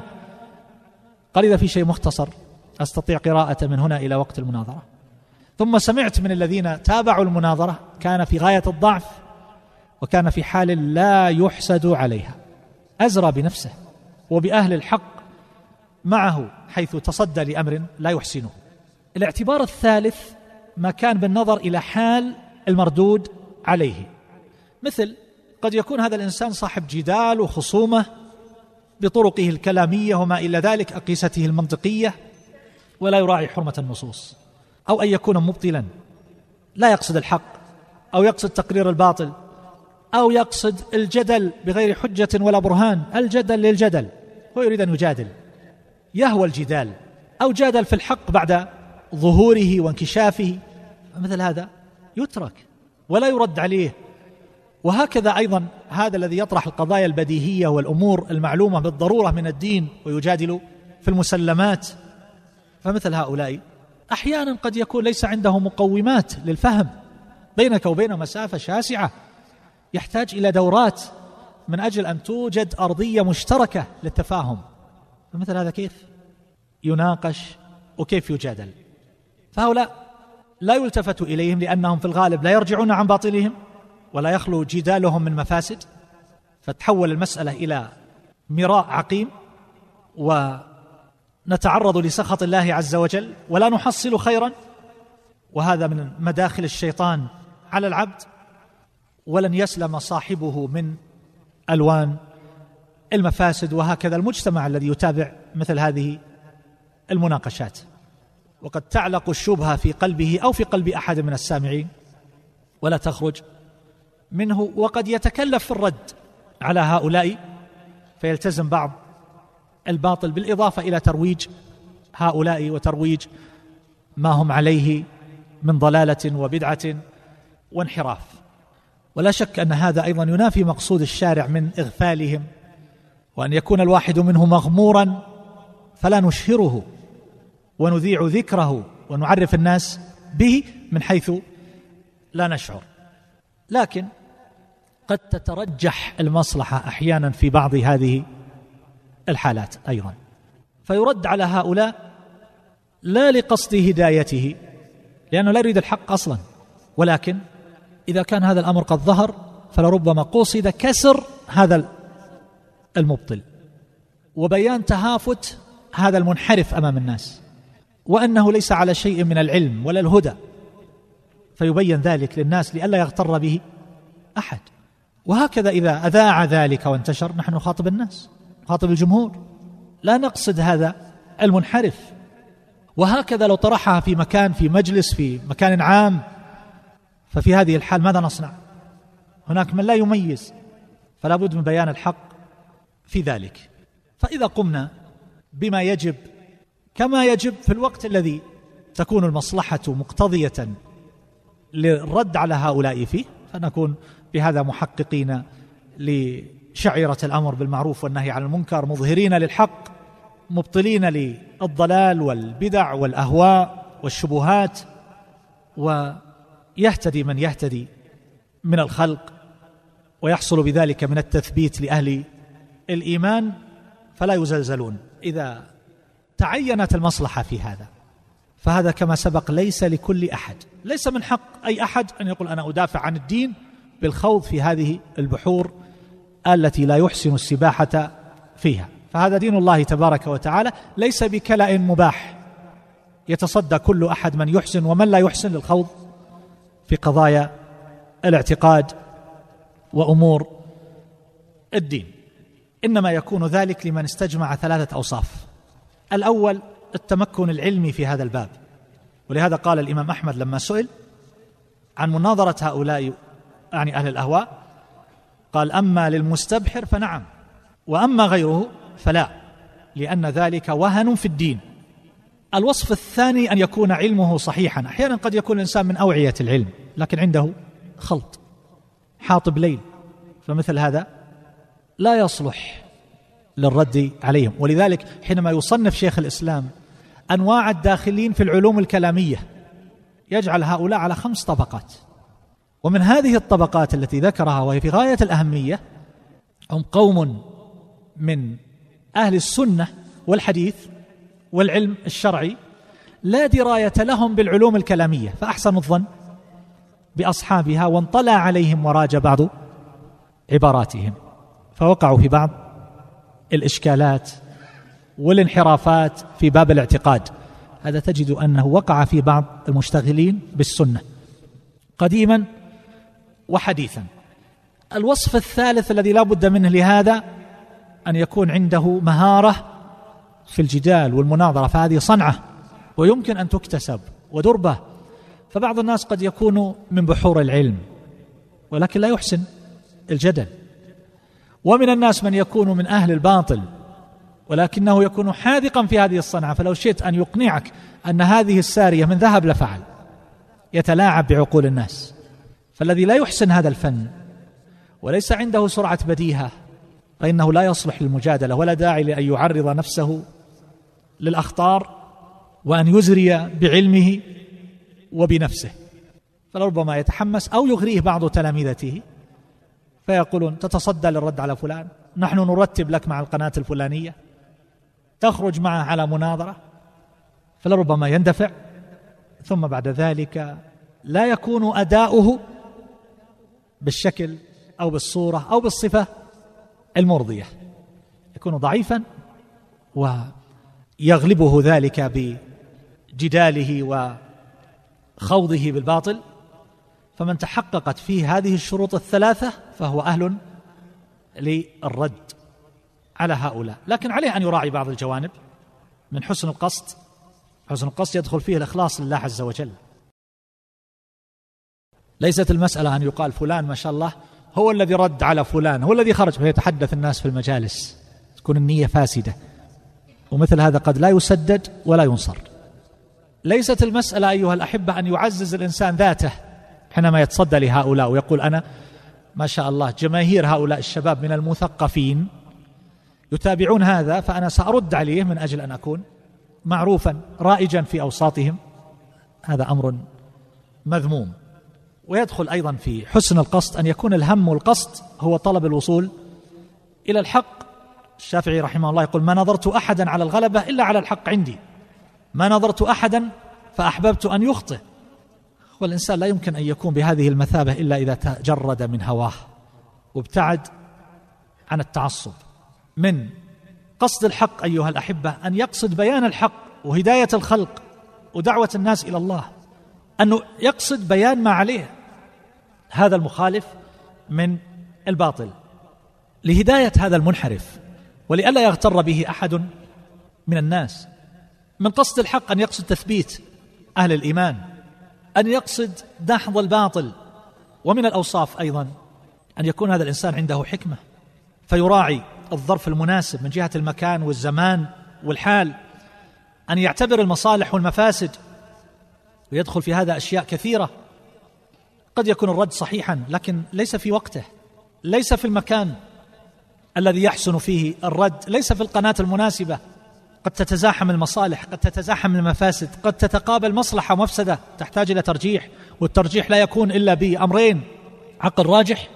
قال إذا في شيء مختصر أستطيع قراءة من هنا إلى وقت المناظرة. ثم سمعت من الذين تابعوا المناظرة كان في غاية الضعف، وكان في حال لا يحسد عليها، أزرى بنفسه وبأهل الحق معه، حيث تصدى لأمر لا يحسنه. الاعتبار الثالث ما كان بالنظر إلى حال المردود عليه، مثل قد يكون هذا الإنسان صاحب جدال وخصومة بطرقه الكلامية وما إلى ذلك، أقيسته المنطقية، ولا يراعي حرمة النصوص، أو أن يكون مبطلا لا يقصد الحق، أو يقصد تقرير الباطل، أو يقصد الجدل بغير حجة ولا برهان، الجدل للجدل، هو يريد أن يجادل، يهوى الجدال، أو جادل في الحق بعد ظهوره وانكشافه. مثل هذا يترك ولا يرد عليه. وهكذا أيضا هذا الذي يطرح القضايا البديهية والأمور المعلومة بالضرورة من الدين ويجادل في المسلمات، فمثل هؤلاء أحيانا قد يكون ليس عنده مقومات للفهم، بينك وبينه مسافة شاسعة، يحتاج إلى دورات من أجل أن توجد أرضية مشتركة للتفاهم. فمثل هذا كيف يناقش وكيف يجادل؟ فهؤلاء لا يلتفت إليهم لأنهم في الغالب لا يرجعون عن باطلهم ولا يخلو جدالهم من مفاسد، فتحول المسألة إلى مراء عقيم ونتعرض لسخط الله عز وجل ولا نحصل خيرا، وهذا من مداخل الشيطان على العبد، ولن يسلم صاحبه من ألوان المفاسد. وهكذا المجتمع الذي يتابع مثل هذه المناقشات، وقد تعلق الشبهة في قلبه أو في قلب أحد من السامعين ولا تخرج منه، وقد يتكلف في الرد على هؤلاء فيلتزم بعض الباطل، بالإضافة إلى ترويج هؤلاء وترويج ما هم عليه من ضلالة وبدعة وانحراف. ولا شك أن هذا أيضا ينافي مقصود الشارع من إغفالهم، وأن يكون الواحد منه مغمورا فلا نشهره ونذيع ذكره ونعرف الناس به من حيث لا نشعر. لكن قد تترجح المصلحة أحيانا في بعض هذه الحالات أيضا، فيرد على هؤلاء لا لقصد هدايته لأنه لا يريد الحق أصلا، ولكن إذا كان هذا الأمر قد ظهر فلربما قصد كسر هذا المبطل وبيان تهافت هذا المنحرف أمام الناس، وأنه ليس على شيء من العلم ولا الهدى، فيبين ذلك للناس لئلا يغتر به أحد. وهكذا إذا أذاع ذلك وانتشر نحن نخاطب الناس، نخاطب الجمهور، لا نقصد هذا المنحرف. وهكذا لو طرحها في مكان، في مجلس، في مكان عام، ففي هذه الحال ماذا نصنع؟ هناك من لا يميز، فلا بد من بيان الحق في ذلك. فإذا قمنا بما يجب كما يجب في الوقت الذي تكون المصلحة مقتضية للرد على هؤلاء فيه، فنكون بهذا محققين لشعيرة الأمر بالمعروف والنهي عن المنكر، مظهرين للحق، مبطلين للضلال والبدع والأهواء والشبهات، ويهتدي من يهتدي من الخلق، ويحصل بذلك من التثبيت لأهل الإيمان فلا يزلزلون إذا تعينت المصلحة في هذا. فهذا كما سبق ليس لكل أحد، ليس من حق أي أحد أن يقول أنا أدافع عن الدين بالخوض في هذه البحور التي لا يحسن السباحة فيها. فهذا دين الله تبارك وتعالى، ليس بكلأ مباح يتصدى كل أحد من يحسن ومن لا يحسن للخوض في قضايا الاعتقاد وأمور الدين. إنما يكون ذلك لمن استجمع ثلاثة أوصاف. الأول التمكن العلمي في هذا الباب، ولهذا قال الإمام أحمد لما سئل عن مناظرة هؤلاء يعني أهل الأهواء قال أما للمستبحر فنعم، وأما غيره فلا، لأن ذلك وهن في الدين. الوصف الثاني أن يكون علمه صحيحا. أحيانا قد يكون الإنسان من أوعية العلم لكن عنده خلط، حاطب ليل، فمثل هذا لا يصلح للرد عليهم. ولذلك حينما يصنف شيخ الإسلام أنواع الداخلين في العلوم الكلامية يجعل هؤلاء على خمس طبقات، ومن هذه الطبقات التي ذكرها وهي في غاية الأهمية هم قوم من أهل السنة والحديث والعلم الشرعي لا دراية لهم بالعلوم الكلامية، فأحسنوا الظن بأصحابها وانطلع عليهم وراج بعض عباراتهم، فوقعوا في بعض الإشكالات والانحرافات في باب الاعتقاد. هذا تجد أنه وقع في بعض المشتغلين بالسنة قديما وحديثا. الوصف الثالث الذي لا بد منه لهذا أن يكون عنده مهارة في الجدال والمناظرة، فهذه صنعة ويمكن أن تكتسب ودربة. فبعض الناس قد يكون من بحور العلم ولكن لا يحسن الجدل، ومن الناس من يكون من أهل الباطل ولكنه يكون حاذقا في هذه الصنعة، فلو شئت أن يقنعك أن هذه السارية من ذهب لفعل، يتلاعب بعقول الناس. فالذي لا يحسن هذا الفن وليس عنده سرعة بديهة فإنه لا يصلح للمجادلة، ولا داعي لأن يعرض نفسه للأخطار وأن يزري بعلمه وبنفسه. فلربما يتحمس أو يغريه بعض تلامذته فيقولون تتصدى للرد على فلان، نحن نرتب لك مع القناة الفلانية، تخرج معه على مناظرة، فلربما يندفع، ثم بعد ذلك لا يكون أداؤه بالشكل أو بالصورة أو بالصفة المرضية، يكون ضعيفا ويغلبه ذلك بجداله وخوضه بالباطل. فمن تحققت فيه هذه الشروط الثلاثة فهو أهل للرد على هؤلاء، لكن عليه أن يراعي بعض الجوانب. من حسن القصد، حسن القصد يدخل فيه الإخلاص لله عز وجل. ليست المسألة أن يقال فلان ما شاء الله هو الذي رد على فلان، هو الذي خرج فيتحدث الناس في المجالس، تكون النية فاسدة، ومثل هذا قد لا يسدد ولا ينصر. ليست المسألة أيها الأحبة أن يعزز الإنسان ذاته حينما يتصدى لهؤلاء ويقول أنا ما شاء الله جماهير هؤلاء الشباب من المثقفين يتابعون هذا فأنا سأرد عليه من أجل أن أكون معروفا رائجا في أوساطهم. هذا أمر مذموم. ويدخل أيضا في حسن القصد أن يكون الهم والقصد هو طلب الوصول إلى الحق. الشافعي رحمه الله يقول: ما نظرت أحدا على الغلبة إلا على الحق عندي، ما نظرت أحدا فأحببت أن يخطئ. والإنسان لا يمكن أن يكون بهذه المثابة إلا إذا تجرد من هواه وابتعد عن التعصب. من قصد الحق أيها الأحبة أن يقصد بيان الحق وهداية الخلق ودعوة الناس إلى الله، أنه يقصد بيان ما عليه هذا المخالف من الباطل لهداية هذا المنحرف ولئلا يغتر به أحد من الناس. من قصد الحق أن يقصد تثبيت أهل الإيمان، أن يقصد دحض الباطل. ومن الأوصاف أيضا أن يكون هذا الإنسان عنده حكمة فيراعي الظرف المناسب من جهة المكان والزمان والحال، أن يعتبر المصالح والمفاسد، ويدخل في هذا أشياء كثيرة. قد يكون الرد صحيحا لكن ليس في وقته، ليس في المكان الذي يحسن فيه الرد، ليس في القناة المناسبة. قد تتزاحم المصالح، قد تتزاحم المفاسد، قد تتقابل مصلحة ومفسدة تحتاج إلى ترجيح، والترجيح لا يكون إلا بأمرين: عقل راجح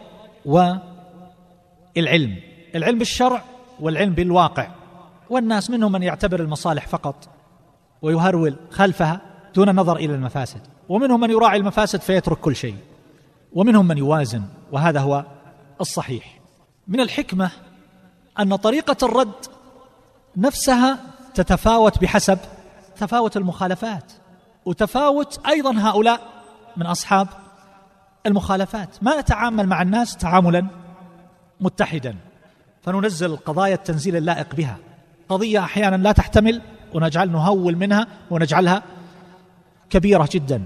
والعلم، العلم بالشرع والعلم بالواقع. والناس منهم من يعتبر المصالح فقط ويهرول خلفها دون النظر إلى المفاسد، ومنهم من يراعي المفاسد فيترك كل شيء، ومنهم من يوازن، وهذا هو الصحيح. من الحكمة أن طريقة الرد نفسها تتفاوت بحسب تفاوت المخالفات، وتفاوت أيضا هؤلاء من أصحاب المخالفات. ما نتعامل مع الناس تعاملا متحدا، فننزل القضايا التنزيل اللائق بها. قضية أحيانا لا تحتمل ونجعل نهول منها ونجعلها كبيرة جدا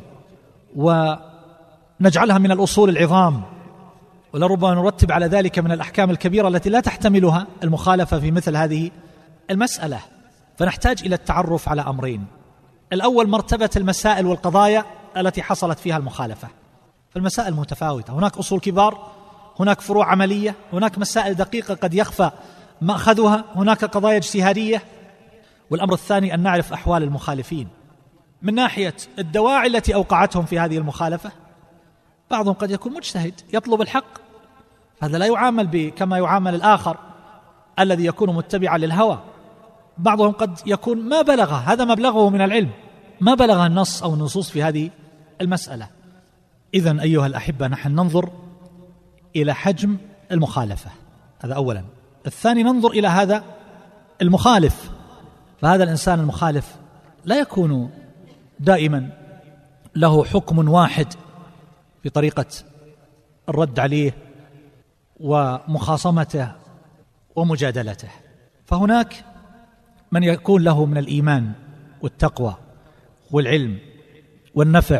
ونجعلها من الأصول العظام، ولربما نرتب على ذلك من الأحكام الكبيرة التي لا تحتملها المخالفة في مثل هذه المسألة. فنحتاج إلى التعرف على أمرين: الأول مرتبة المسائل والقضايا التي حصلت فيها المخالفة. فالمسائل متفاوتة، هناك أصول كبار، هناك فروع عملية، هناك مسائل دقيقة قد يخفى مأخذها، هناك قضايا اجتهادية. والأمر الثاني أن نعرف أحوال المخالفين من ناحية الدواعي التي أوقعتهم في هذه المخالفة. بعضهم قد يكون مجتهد يطلب الحق، هذا لا يعامل كما يعامل الآخر الذي يكون متبعا للهوى. بعضهم قد يكون ما بلغ هذا مبلغه من العلم، ما بلغ النص أو النصوص في هذه المسألة. إذن أيها الأحبة نحن ننظر إلى حجم المخالفة، هذا أولا. الثاني ننظر إلى هذا المخالف، فهذا الإنسان المخالف لا يكون دائما له حكم واحد في طريقة الرد عليه ومخاصمته ومجادلته. فهناك من يكون له من الإيمان والتقوى والعلم والنفع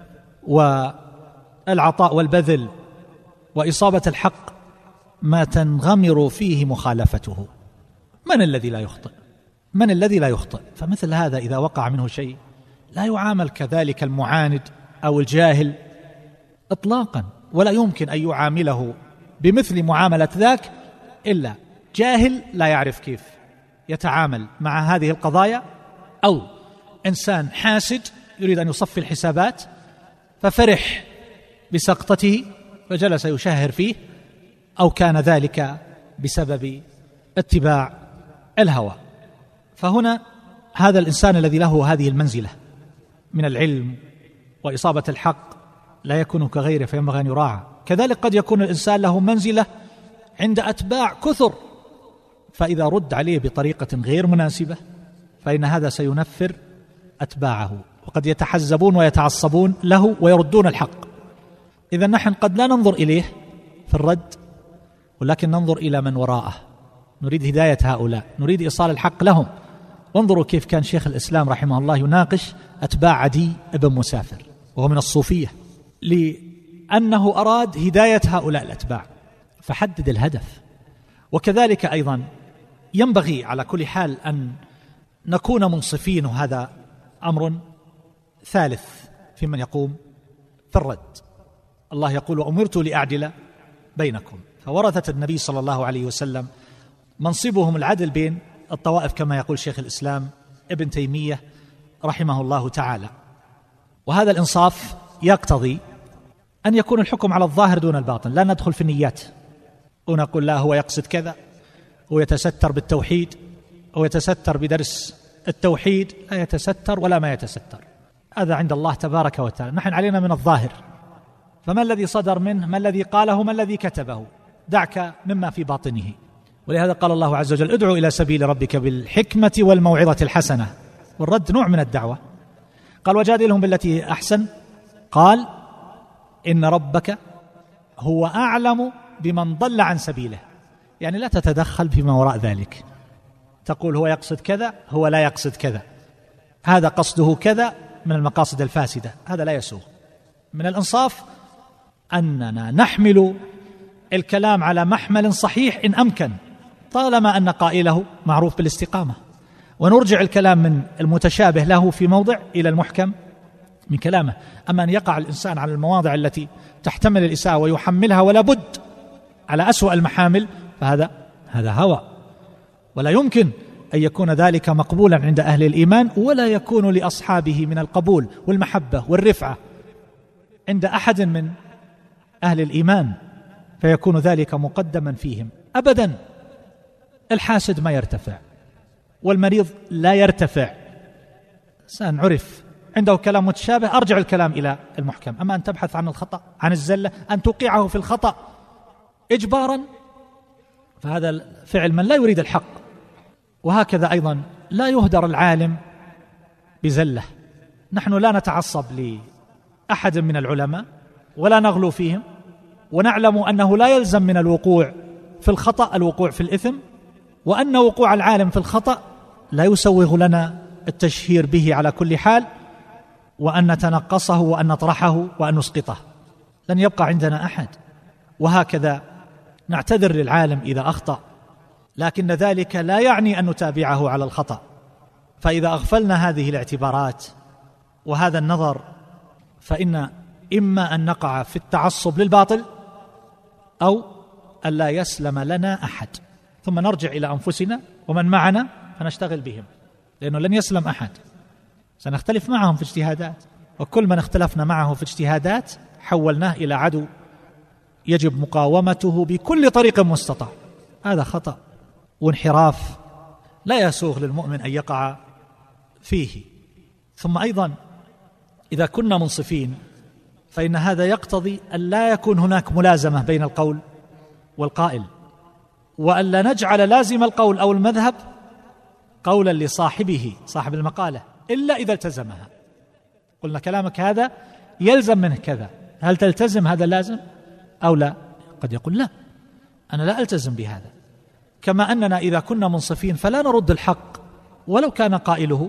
والعطاء والبذل وإصابة الحق ما تنغمر فيه مخالفته. من الذي لا يخطئ؟ من الذي لا يخطئ؟ فمثل هذا إذا وقع منه شيء لا يعامل كذلك المعاند أو الجاهل إطلاقا، ولا يمكن أن يعامله بمثل معاملة ذاك إلا جاهل لا يعرف كيف يتعامل مع هذه القضايا، أو إنسان حاسد يريد أن يصفي الحسابات ففرح بسقطته فجلس يشهر فيه، أو كان ذلك بسبب اتباع الهوى. فهنا هذا الإنسان الذي له هذه المنزلة من العلم وإصابة الحق لا يكون كغيره فينبغي أن يراعى. كذلك قد يكون الإنسان له منزلة عند أتباع كثر، فإذا رد عليه بطريقة غير مناسبة فإن هذا سينفر أتباعه، وقد يتحزبون ويتعصبون له ويردون الحق. إذا نحن قد لا ننظر إليه في الرد، ولكن ننظر إلى من وراءه، نريد هداية هؤلاء، نريد إيصال الحق لهم. وانظروا كيف كان شيخ الإسلام رحمه الله يناقش أتباع عدي بن مسافر وهو من الصوفية، لأنه أراد هداية هؤلاء الأتباع فحدد الهدف. وكذلك أيضا ينبغي على كل حال أن نكون منصفين، وهذا أمر ثالث في من يقوم في الرد. الله يقول: وأمرت لأعدل بينكم، فورثة النبي صلى الله عليه وسلم منصبهم العدل بين الطوائف كما يقول شيخ الإسلام ابن تيمية رحمه الله تعالى. وهذا الإنصاف يقتضي أن يكون الحكم على الظاهر دون الباطن، لا ندخل في النيات ونقول لا هو يقصد كذا، هو يتستر بالتوحيد، هو يتستر بدرس التوحيد، لا يتستر ولا ما يتستر، هذا عند الله تبارك وتعالى. نحن علينا من الظاهر، فما الذي صدر منه، ما الذي قاله، ما الذي كتبه، دعك مما في باطنه. ولهذا قال الله عز وجل: ادعو إلى سبيل ربك بالحكمة والموعظة الحسنة، والرد نوع من الدعوة. قال: وجادلهم بالتي أحسن، قال: إن ربك هو أعلم بمن ضل عن سبيله. يعني لا تتدخل فيما وراء ذلك، تقول هو يقصد كذا، هو لا يقصد كذا، هذا قصده كذا من المقاصد الفاسدة، هذا لا يسوغ. من الإنصاف أننا نحمل الكلام على محمل صحيح إن أمكن، طالما أن قائله معروف بالاستقامة، ونرجع الكلام من المتشابه له في موضع إلى المحكم من كلامه. أما أن يقع الإنسان على المواضع التي تحتمل الإساءة ويحملها ولا بد على أسوأ المحامل، فهذا هذا هوى، ولا يمكن أن يكون ذلك مقبولا عند أهل الإيمان، ولا يكون لأصحابه من القبول والمحبة والرفعة عند أحد من أهل الإيمان، فيكون ذلك مقدما فيهم أبدا. الحاسد ما يرتفع، والمريض لا يرتفع. إنسان عرف عنده كلام متشابه، أرجع الكلام إلى المحكم. أما أن تبحث عن الخطأ، عن الزلة، أن توقعه في الخطأ إجبارا، فهذا فعل من لا يريد الحق. وهكذا أيضا لا يهدر العالم بزلة. نحن لا نتعصب لأحد من العلماء ولا نغلو فيهم، ونعلم أنه لا يلزم من الوقوع في الخطأ الوقوع في الإثم، وأن وقوع العالم في الخطأ لا يسوغ لنا التشهير به على كل حال، وأن نتنقصه وأن نطرحه وأن نسقطه، لن يبقى عندنا أحد. وهكذا نعتذر للعالم إذا أخطأ، لكن ذلك لا يعني أن نتابعه على الخطأ. فإذا أغفلنا هذه الاعتبارات وهذا النظر، فإن إما أن نقع في التعصب للباطل، أو أن لا يسلم لنا أحد، ثم نرجع إلى أنفسنا ومن معنا فنشتغل بهم، لأنه لن يسلم أحد، سنختلف معهم في اجتهادات، وكل من اختلفنا معه في اجتهادات حولناه إلى عدو يجب مقاومته بكل طريق مستطاع. هذا خطأ وانحراف لا يسوغ للمؤمن أن يقع فيه. ثم أيضا إذا كنا منصفين فإن هذا يقتضي أن لا يكون هناك ملازمة بين القول والقائل، وأن لا نجعل لازم القول أو المذهب قولا لصاحبه صاحب المقالة إلا إذا التزمها. قلنا كلامك هذا يلزم منه كذا، هل تلتزم هذا لازم أو لا؟ قد يقول لا، أنا لا ألتزم بهذا. كما أننا إذا كنا منصفين فلا نرد الحق ولو كان قائله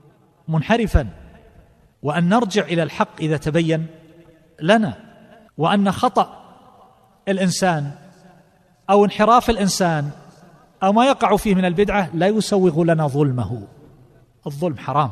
منحرفا، وأن نرجع إلى الحق إذا تبين لنا، وأن خطأ الإنسان أو انحراف الإنسان أو ما يقع فيه من البدعة لا يسوغ لنا ظلمه، الظلم حرام.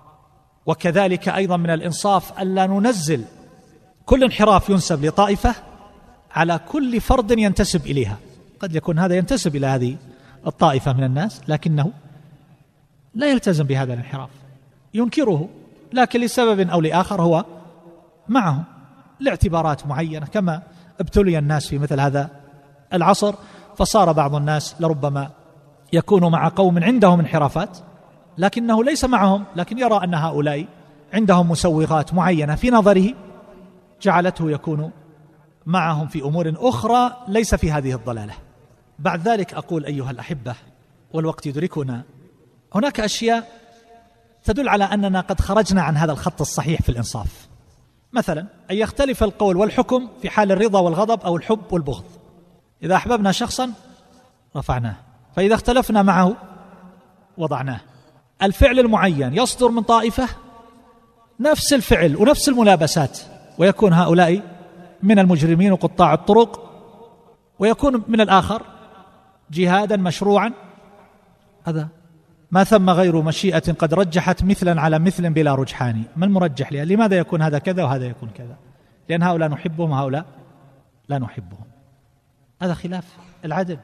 وكذلك أيضا من الإنصاف ألا ننزل كل انحراف ينسب لطائفة على كل فرد ينتسب إليها. قد يكون هذا ينتسب إلى هذه الطائفة من الناس لكنه لا يلتزم بهذا الانحراف، ينكره، لكن لسبب أو لآخر هو معه، لاعتبارات معينة، كما ابتلي الناس في مثل هذا العصر، فصار بعض الناس لربما يكون مع قوم عندهم انحرافات لكنه ليس معهم، لكن يرى أن هؤلاء عندهم مسوغات معينة في نظره جعلته يكون معهم في أمور أخرى ليس في هذه الضلالة. بعد ذلك أقول أيها الأحبة والوقت يدركنا، هناك أشياء تدل على أننا قد خرجنا عن هذا الخط الصحيح في الإنصاف. مثلا أن يختلف القول والحكم في حال الرضا والغضب أو الحب والبغض. إذا أحببنا شخصا رفعناه، فإذا اختلفنا معه وضعناه. الفعل المعين يصدر من طائفة نفس الفعل ونفس الملابسات، ويكون هؤلاء من المجرمين وقطاع الطرق، ويكون من الآخر جهادا مشروعا. هذا ما ثم غير مشيئة قد رجحت مثلا على مثل بلا رجحان. ما المرجح لها؟ لماذا يكون هذا كذا وهذا يكون كذا؟ لأن هؤلاء نحبهم وهؤلاء لا نحبهم. هذا خلاف العدل.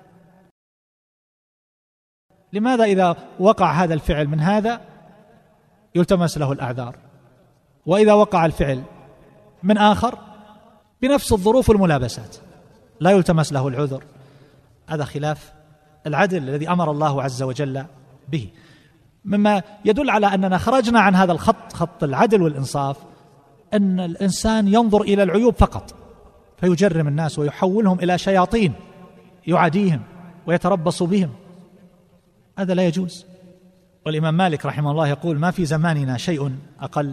لماذا إذا وقع هذا الفعل من هذا يلتمس له الأعذار، وإذا وقع الفعل من آخر بنفس الظروف والملابسات لا يلتمس له العذر؟ هذا خلاف العدل الذي أمر الله عز وجل به. مما يدل على أننا خرجنا عن هذا الخط، خط العدل والإنصاف، أن الإنسان ينظر إلى العيوب فقط فيجرم الناس ويحولهم إلى شياطين يعاديهم ويتربص بهم. هذا لا يجوز. والإمام مالك رحمه الله يقول: ما في زماننا شيء أقل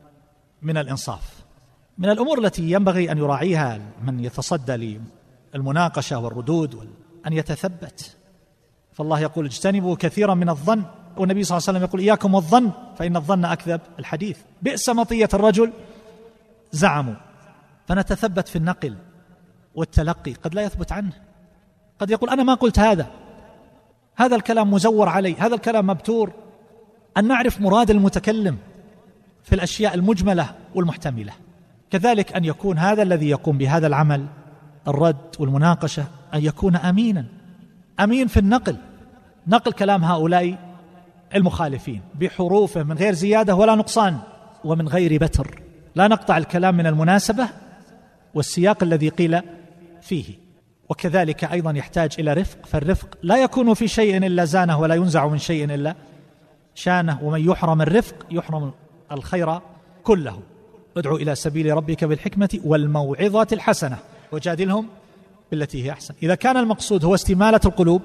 من الإنصاف. من الأمور التي ينبغي أن يراعيها من يتصدى للمناقشة والردود أن يتثبت. فالله يقول: اجتنبوا كثيرا من الظن، والنبي صلى الله عليه وسلم يقول: إياكم والظن فإن الظن أكذب الحديث، بئس مطية الرجل زعموا. فنتثبت في النقل والتلقي، قد لا يثبت عنه، قد يقول أنا ما قلت هذا، هذا الكلام مزور علي، هذا الكلام مبتور. أن نعرف مراد المتكلم في الأشياء المجملة والمحتملة. كذلك أن يكون هذا الذي يقوم بهذا العمل الرد والمناقشة أن يكون أمينا، أمين في النقل، نقل كلام هؤلاء المخالفين بحروفه من غير زيادة ولا نقصان ومن غير بتر، لا نقطع الكلام من المناسبة والسياق الذي قيل فيه. وكذلك أيضا يحتاج إلى رفق، فالرفق لا يكون في شيء إلا زانه ولا ينزع من شيء إلا شانه، ومن يحرم الرفق يحرم الخير كله. ادعو إلى سبيل ربك بالحكمة والموعظة الحسنة وجادلهم بالتي هي أحسن. إذا كان المقصود هو استمالة القلوب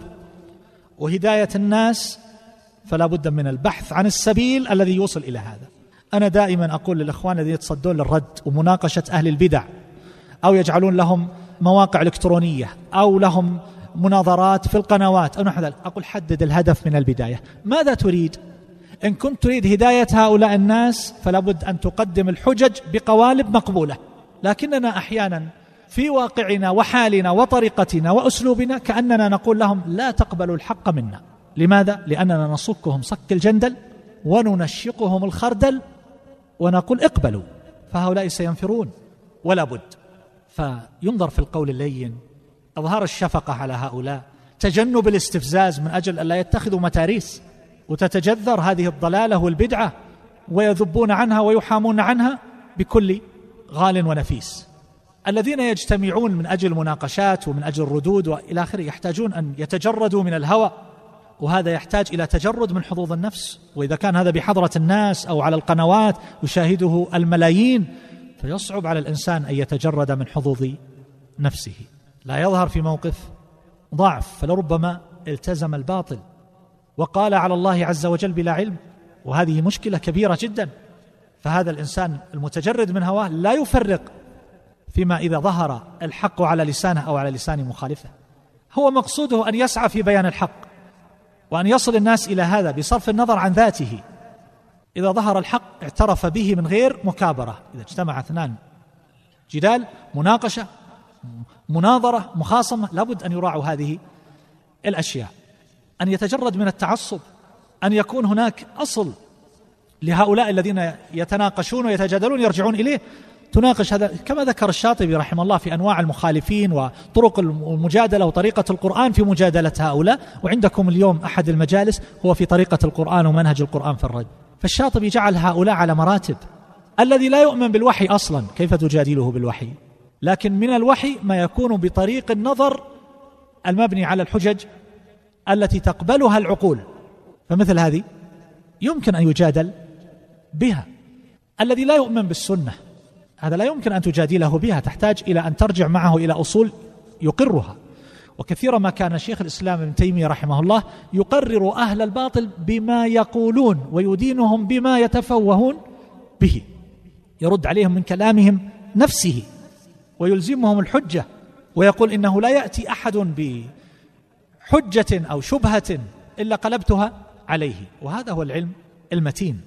وهداية الناس فلا بد من البحث عن السبيل الذي يوصل إلى هذا. أنا دائما أقول للإخوان الذين يتصدون للرد ومناقشة أهل البدع أو يجعلون لهم مواقع إلكترونية أو لهم مناظرات في القنوات أو نحو ذلك، أقول: حدد الهدف من البداية، ماذا تريد؟ إن كنت تريد هداية هؤلاء الناس فلا بد أن تقدم الحجج بقوالب مقبولة. لكننا أحيانا في واقعنا وحالنا وطريقتنا وأسلوبنا كأننا نقول لهم لا تقبلوا الحق منا. لماذا؟ لأننا نصكهم صك الجندل وننشقهم الخردل ونقول اقبلوا، فهؤلاء سينفرون. ولا بد فينظر في القول اللين، إظهار الشفقة على هؤلاء، تجنب الاستفزاز من أجل أن لا يتخذوا متاريس وتتجذر هذه الضلالة والبدعة ويذبون عنها ويحامون عنها بكل غال ونفيس. الذين يجتمعون من أجل مناقشات ومن أجل الردود وإلى آخره يحتاجون أن يتجردوا من الهوى، وهذا يحتاج إلى تجرد من حظوظ النفس. وإذا كان هذا بحضرة الناس أو على القنوات يشاهده الملايين فيصعب على الإنسان أن يتجرد من حظوظ نفسه، لا يظهر في موقف ضعف، فلربما التزم الباطل وقال على الله عز وجل بلا علم، وهذه مشكلة كبيرة جدا. فهذا الإنسان المتجرد من هواه لا يفرق فيما إذا ظهر الحق على لسانه أو على لسان مخالفه، هو مقصوده أن يسعى في بيان الحق وأن يصل الناس إلى هذا بصرف النظر عن ذاته. إذا ظهر الحق اعترف به من غير مكابرة. إذا اجتمع اثنان جدال، مناقشة، مناظرة، مخاصمة، لابد أن يراعوا هذه الأشياء، أن يتجرد من التعصب، أن يكون هناك أصل لهؤلاء الذين يتناقشون ويتجادلون يرجعون إليه. تناقش هذا كما ذكر الشاطبي رحمه الله في أنواع المخالفين وطرق المجادلة وطريقة القرآن في مجادلة هؤلاء. وعندكم اليوم أحد المجالس هو في طريقة القرآن ومنهج القرآن في الرد. فالشاطبي جعل هؤلاء على مراتب. الذي لا يؤمن بالوحي أصلا كيف تجادله بالوحي؟ لكن من الوحي ما يكون بطريق النظر المبني على الحجج التي تقبلها العقول، فمثل هذه يمكن أن يجادل بها. الذي لا يؤمن بالسنة هذا لا يمكن أن تجادله بها، تحتاج إلى أن ترجع معه إلى أصول يقرها. وكثيرا ما كان شيخ الإسلام ابن تيمية رحمه الله يقرر أهل الباطل بما يقولون ويدينهم بما يتفوهون به، يرد عليهم من كلامهم نفسه ويلزمهم الحجة، ويقول إنه لا يأتي أحد بحجة أو شبهة إلا قلبتها عليه، وهذا هو العلم المتين.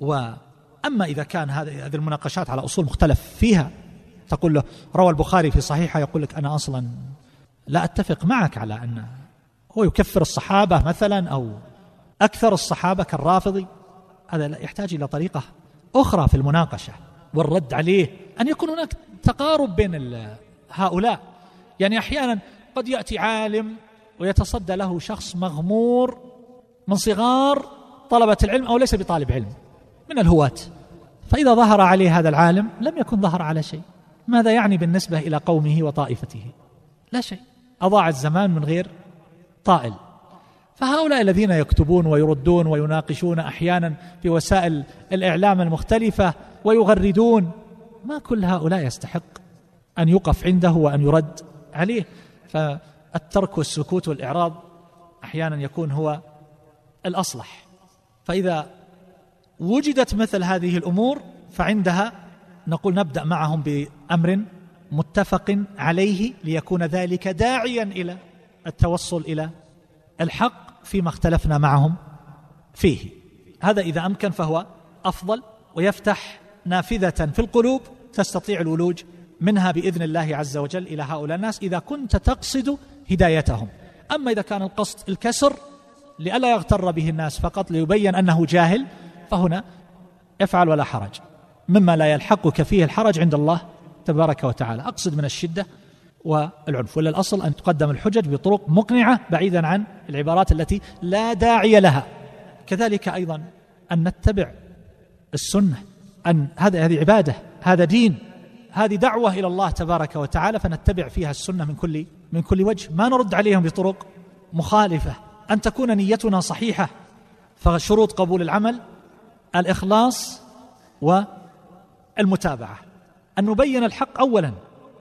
وأما إذا كان هذه المناقشات على أصول مختلف فيها، تقول له روى البخاري في صحيحة، يقول لك أنا أصلا لا أتفق معك على أن هو يكفر الصحابة مثلا أو أكثر الصحابة كالرافضي، هذا يحتاج إلى طريقة أخرى في المناقشة والرد عليه، أن يكون هناك تقارب بين هؤلاء. يعني أحيانا قد يأتي عالم ويتصدى له شخص مغمور من صغار طلبة العلم أو ليس بطالب علم من الهواة، فإذا ظهر عليه هذا العالم لم يكن ظهر على شيء. ماذا يعني بالنسبة إلى قومه وطائفته؟ لا شيء، أضاع الزمان من غير طائل. فهؤلاء الذين يكتبون ويردون ويناقشون أحيانا في وسائل الإعلام المختلفة ويغردون، ما كل هؤلاء يستحق أن يقف عنده وأن يرد عليه. فالترك والسكوت والإعراض أحيانا يكون هو الأصلح. فإذا وجدت مثل هذه الأمور فعندها نقول نبدأ معهم بأمر متفق عليه ليكون ذلك داعيا إلى التوصل إلى الحق فيما اختلفنا معهم فيه. هذا إذا أمكن فهو أفضل، ويفتح نافذة في القلوب تستطيع الولوج منها بإذن الله عز وجل إلى هؤلاء الناس إذا كنت تقصد هدايتهم. أما إذا كان القصد الكسر لئلا يغتر به الناس فقط ليبين أنه جاهل، فهنا افعل ولا حرج، مما لا يلحقك فيه الحرج عند الله تبارك وتعالى. أقصد من الشدة والعنف، ولا الأصل أن تقدم الحجج بطرق مقنعة بعيدا عن العبارات التي لا داعي لها. كذلك أيضا أن نتبع السنة، أن هذا هذه عبادة، هذا دين، هذه دعوة إلى الله تبارك وتعالى، فنتبع فيها السنة من كل من كل وجه، ما نرد عليهم بطرق مخالفة. أن تكون نيتنا صحيحة، فشروط قبول العمل الإخلاص والمتابعة، أن نبين الحق أولا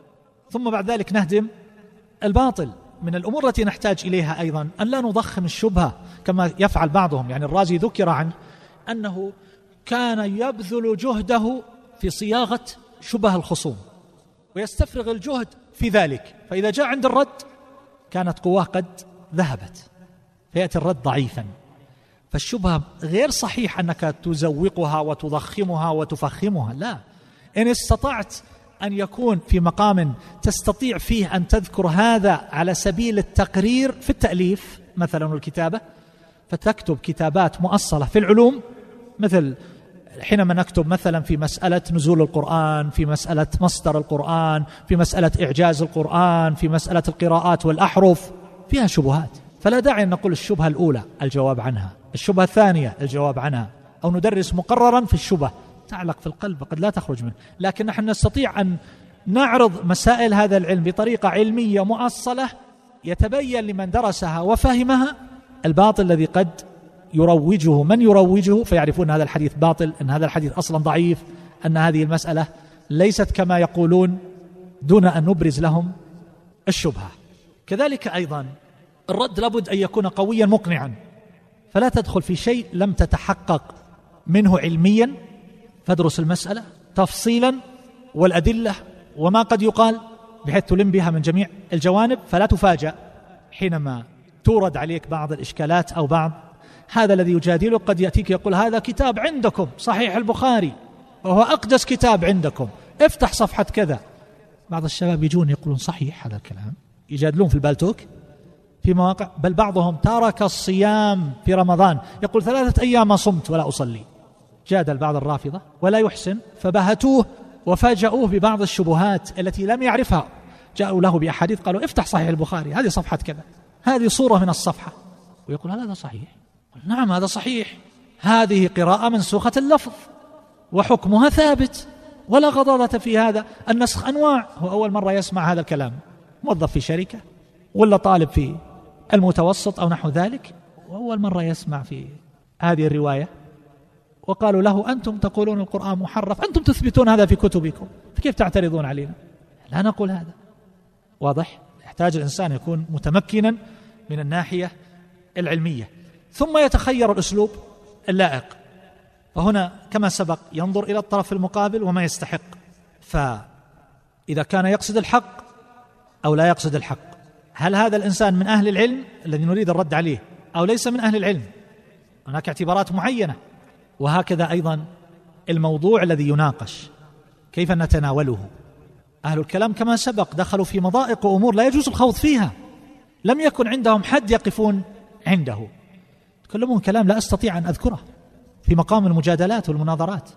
ثم بعد ذلك نهدم الباطل. من الأمور التي نحتاج إليها أيضا أن لا نضخم الشبهة كما يفعل بعضهم. يعني الرازي ذكر عنه أنه كان يبذل جهده في صياغة شبه الخصوم ويستفرغ الجهد في ذلك، فإذا جاء عند الرد كانت قواه قد ذهبت، فيأتي الرد ضعيفا. فالشبهة غير صحيح أنك تزوقها وتضخمها وتفخمها، لا. إن استطعت أن يكون في مقام تستطيع فيه أن تذكر هذا على سبيل التقرير في التأليف مثلا الكتابة، فتكتب كتابات مؤصلة في العلوم، مثل حينما نكتب مثلا في مسألة نزول القرآن، في مسألة مصدر القرآن، في مسألة إعجاز القرآن، في مسألة القراءات والأحرف، فيها شبهات، فلا داعي أن نقول الشبهة الأولى الجواب عنها، الشبهة الثانية الجواب عنها، أو ندرس مقررا في الشبهة تعلق في القلب قد لا تخرج منه. لكن نحن نستطيع أن نعرض مسائل هذا العلم بطريقة علمية مؤصلة يتبين لمن درسها وفهمها الباطل الذي قد يروجه من يروجه، فيعرفون هذا الحديث باطل، أن هذا الحديث أصلا ضعيف، أن هذه المسألة ليست كما يقولون، دون أن نبرز لهم الشبهة. كذلك أيضا الرد لابد أن يكون قويا مقنعا، فلا تدخل في شيء لم تتحقق منه علميا، فادرس المسألة تفصيلا والأدلة وما قد يقال بحيث تلم بها من جميع الجوانب، فلا تفاجأ حينما تورد عليك بعض الإشكالات أو بعض هذا الذي يجادلك قد يأتيك يقول هذا كتاب عندكم صحيح البخاري وهو أقدس كتاب عندكم، افتح صفحة كذا. بعض الشباب يجون يقولون صحيح هذا الكلام، يجادلون في البالتوك في مواقع، بل بعضهم ترك الصيام في رمضان، يقول ثلاثة أيام ما صمت ولا أصلي. جادل بعض الرافضة ولا يحسن، فبهتوه وفاجأوه ببعض الشبهات التي لم يعرفها، جاءوا له بأحاديث قالوا افتح صحيح البخاري هذه صفحة كذا، هذه صورة من الصفحة، ويقول هذا صحيح، نعم هذا صحيح، هذه قراءة منسوخة اللفظ، وحكمها ثابت ولا غضاضة في هذا. النسخ أنواع، هو أول مرة يسمع هذا الكلام، موظف في شركة ولا طالب في المتوسط أو نحو ذلك، وأول مرة يسمع في هذه الرواية، وقالوا له أنتم تقولون القرآن محرف، أنتم تثبتون هذا في كتبكم، فكيف تعترضون علينا؟ لا نقول هذا. واضح؟ يحتاج الإنسان يكون متمكنا من الناحية العلمية، ثم يتخير الأسلوب اللائق. فهنا كما سبق ينظر إلى الطرف المقابل وما يستحق، فإذا كان يقصد الحق أو لا يقصد الحق، هل هذا الإنسان من أهل العلم الذي نريد الرد عليه أو ليس من أهل العلم؟ هناك اعتبارات معينة. وهكذا أيضا الموضوع الذي يناقش كيف نتناوله. أهل الكلام كما سبق دخلوا في مضائق وأمور لا يجوز الخوض فيها، لم يكن عندهم حد يقفون عنده، يتكلمون كلام لا أستطيع أن أذكره في مقام المجادلات والمناظرات.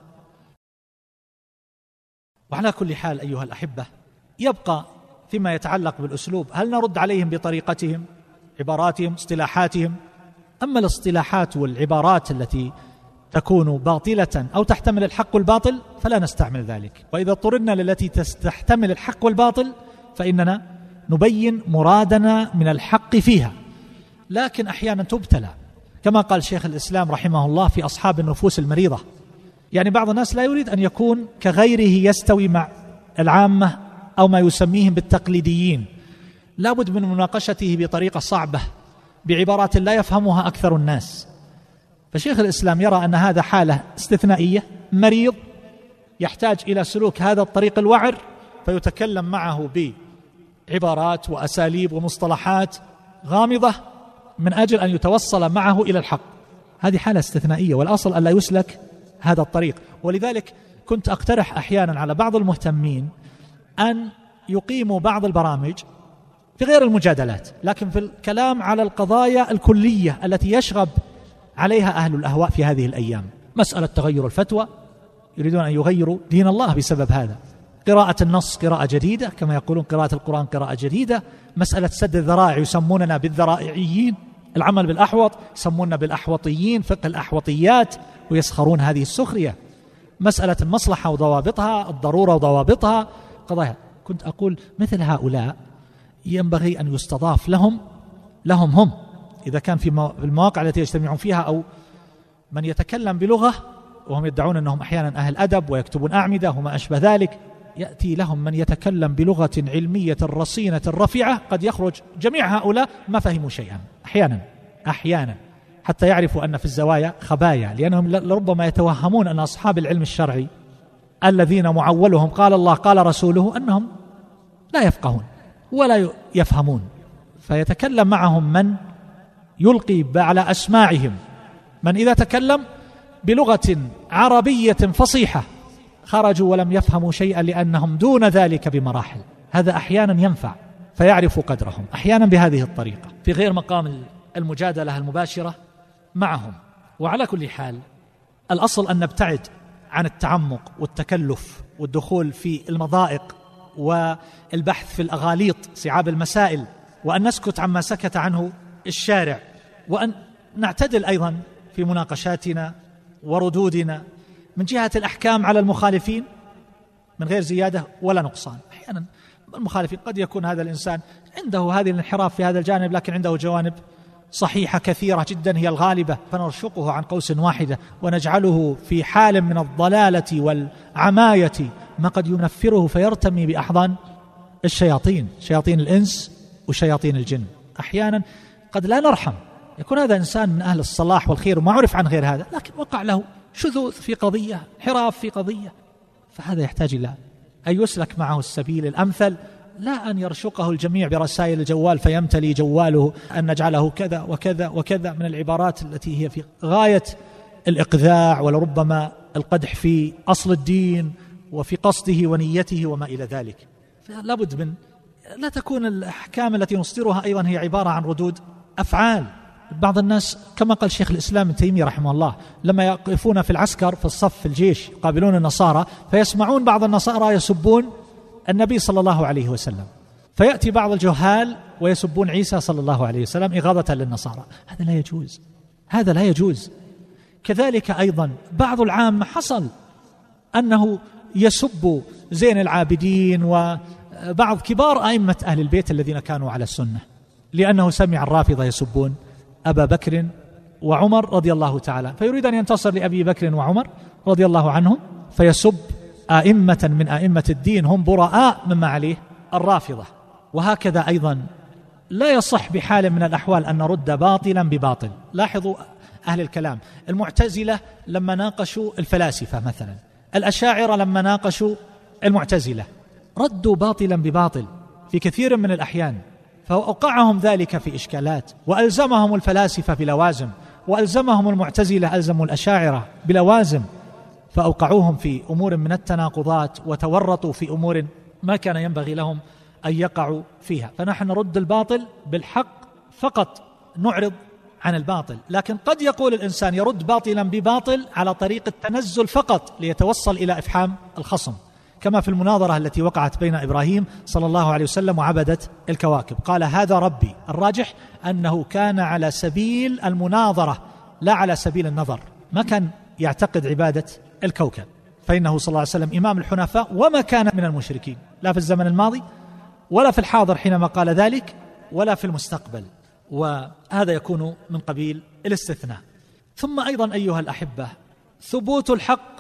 وعلى كل حال أيها الأحبة، يبقى فيما يتعلق بالأسلوب هل نرد عليهم بطريقتهم، عباراتهم، اصطلاحاتهم؟ أما الاصطلاحات والعبارات التي تكون باطلة أو تحتمل الحق والباطل فلا نستعمل ذلك، وإذا اضطررنا للتي تحتمل الحق والباطل فإننا نبين مرادنا من الحق فيها. لكن أحيانا تبتلى، كما قال شيخ الإسلام رحمه الله في أصحاب النفوس المريضة، يعني بعض الناس لا يريد أن يكون كغيره يستوي مع العامة أو ما يسميهم بالتقليديين، لا بد من مناقشته بطريقة صعبة بعبارات لا يفهمها أكثر الناس. فشيخ الإسلام يرى أن هذا حالة استثنائية، مريض يحتاج إلى سلوك هذا الطريق الوعر، فيتكلم معه بعبارات وأساليب ومصطلحات غامضة من أجل أن يتوصل معه إلى الحق. هذه حالة استثنائية، والأصل أن لا يسلك هذا الطريق. ولذلك كنت أقترح أحيانا على بعض المهتمين أن يقيموا بعض البرامج في غير المجادلات، لكن في الكلام على القضايا الكلية التي يشغب عليها أهل الأهواء في هذه الأيام. مسألة تغير الفتوى، يريدون أن يغيروا دين الله بسبب هذا. قراءة النص قراءة جديدة، كما يقولون قراءة القرآن قراءة جديدة. مسألة سد الذرائع يسموننا بالذرائعيين، العمل بالأحوط يسموننا بالأحوطيين، فقه الأحوطيات، ويسخرون هذه السخرية. مسألة المصلحة وضوابطها، الضرورة وضوابطها، قضايا. كنت أقول مثل هؤلاء ينبغي أن يستضاف لهم لهم هم إذا كان في المواقع التي يجتمعون فيها، أو من يتكلم بلغة وهم يدعون أنهم أحيانا أهل أدب ويكتبون أعمدة وما أشبه ذلك، يأتي لهم من يتكلم بلغة علمية رصينة رفيعة، قد يخرج جميع هؤلاء ما فهموا شيئا أحيانا أحيانا حتى يعرفوا أن في الزوايا خبايا، لأنهم لربما يتوهمون أن أصحاب العلم الشرعي الذين معولهم قال الله قال رسوله أنهم لا يفقهون ولا يفهمون، فيتكلم معهم من يلقي على أسماعهم، من إذا تكلم بلغة عربية فصيحة خرجوا ولم يفهموا شيئا لأنهم دون ذلك بمراحل. هذا أحيانا ينفع فيعرفوا قدرهم، أحيانا بهذه الطريقة في غير مقام المجادلة المباشرة معهم. وعلى كل حال الأصل أن نبتعد عن التعمق والتكلف والدخول في المضائق والبحث في الأغاليط صعاب المسائل، وأن نسكت عما سكت عنه الشارع، وأن نعتدل أيضا في مناقشاتنا وردودنا من جهة الأحكام على المخالفين من غير زيادة ولا نقصان. أحيانا المخالفين قد يكون هذا الإنسان عنده هذه الانحراف في هذا الجانب، لكن عنده جوانب صحيحة كثيرة جدا هي الغالبة، فنرشقه عن قوس واحدة ونجعله في حال من الضلالة والعماية ما قد ينفره فيرتمي بأحضان الشياطين، شياطين الإنس وشياطين الجن. أحيانا قد لا نرحم، يكون هذا إنسان من أهل الصلاح والخير وما عرف عن غير هذا، لكن وقع له شذوذ في قضية، انحراف في قضية، فهذا يحتاج إلى أن يسلك معه السبيل الأمثل، لا أن يرشقه الجميع برسائل الجوال فيمتلي جواله أن نجعله كذا وكذا وكذا من العبارات التي هي في غاية الإقذاع ولربما القدح في أصل الدين وفي قصده ونيته وما إلى ذلك. فلا بد من لا تكون الأحكام التي نصدرها أيضا هي عبارة عن ردود أفعال. بعض الناس كما قال شيخ الإسلام ابن تيمية رحمه الله لما يقفون في العسكر في الصف في الجيش يقابلون النصارى فيسمعون بعض النصارى يسبون النبي صلى الله عليه وسلم، فيأتي بعض الجهال ويسبون عيسى صلى الله عليه وسلم إغاظة للنصارى. هذا لا يجوز، هذا لا يجوز. كذلك أيضا بعض العامة حصل أنه يسب زين العابدين وبعض كبار أئمة أهل البيت الذين كانوا على السنة، لأنه سمع الرافضة يسبون أبا بكر وعمر رضي الله تعالى، فيريد أن ينتصر لأبي بكر وعمر رضي الله عنهم، فيسب أئمة من أئمة الدين هم براء مما عليه الرافضة. وهكذا أيضا لا يصح بحال من الأحوال أن نرد باطلا بباطل. لاحظوا أهل الكلام، المعتزلة لما ناقشوا الفلاسفة مثلا، الأشاعرة لما ناقشوا المعتزلة، ردوا باطلا بباطل في كثير من الأحيان، فأوقعهم ذلك في إشكالات، وألزمهم الفلاسفة بلوازم، وألزمهم المعتزلة ألزموا الأشاعرة بلوازم، فأوقعوهم في أمور من التناقضات، وتورطوا في أمور ما كان ينبغي لهم أن يقعوا فيها. فنحن نرد الباطل بالحق فقط، نعرض عن الباطل. لكن قد يقول الإنسان يرد باطلا بباطل على طريق التنزل فقط ليتوصل إلى إفحام الخصم، كما في المناظرة التي وقعت بين إبراهيم صلى الله عليه وسلم وعبدة الكواكب. قال هذا ربي، الراجح أنه كان على سبيل المناظرة لا على سبيل النظر، ما كان يعتقد عبادة الكوكب، فإنه صلى الله عليه وسلم إمام الحنفاء وما كان من المشركين، لا في الزمن الماضي ولا في الحاضر حينما قال ذلك، ولا في المستقبل، وهذا يكون من قبيل الاستثناء. ثم أيضا أيها الأحبة، ثبوت الحق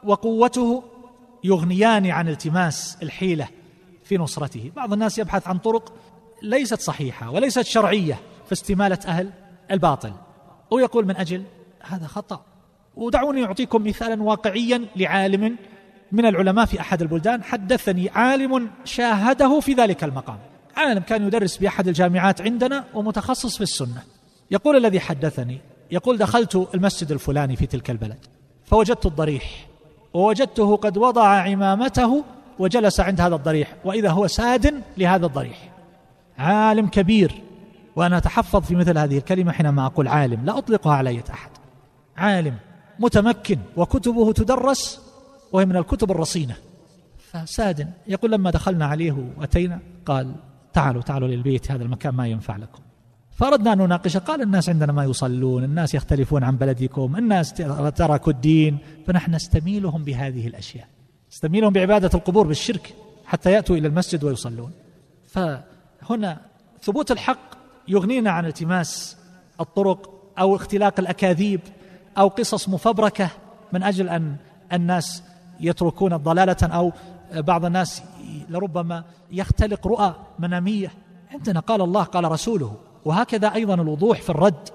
وقوته يغنيان عن التماس الحيلة في نصرته. بعض الناس يبحث عن طرق ليست صحيحة وليست شرعية في استمالة أهل الباطل، ويقول من أجل هذا خطأ. ودعوني أعطيكم مثالا واقعيا لعالم من العلماء في أحد البلدان، حدثني عالم شاهده في ذلك المقام، عالم كان يدرس بأحد الجامعات عندنا ومتخصص في السنة. يقول الذي حدثني، يقول دخلت المسجد الفلاني في تلك البلد فوجدت الضريح، ووجدته قد وضع عمامته وجلس عند هذا الضريح، وإذا هو ساد لهذا الضريح. عالم كبير، وأنا أتحفظ في مثل هذه الكلمة حينما أقول عالم، لا أطلقها على أي أحد. عالم متمكن وكتبه تدرس وهي من الكتب الرصينة، فساد. يقول لما دخلنا عليه وأتينا قال تعالوا تعالوا للبيت، هذا المكان ما ينفع لكم. فأردنا أن نناقشه، قال الناس عندنا ما يصلون، الناس يختلفون عن بلدكم، الناس تركوا الدين، فنحن نستميلهم بهذه الأشياء، نستميلهم بعبادة القبور بالشرك حتى يأتوا إلى المسجد ويصلون. فهنا ثبوت الحق يغنينا عن التماس الطرق أو اختلاق الأكاذيب أو قصص مفبركة من أجل أن الناس يتركون الضلالة، أو بعض الناس لربما يختلق رؤى منامية. عندنا قال الله قال رسوله. وهكذا أيضا الوضوح في الرد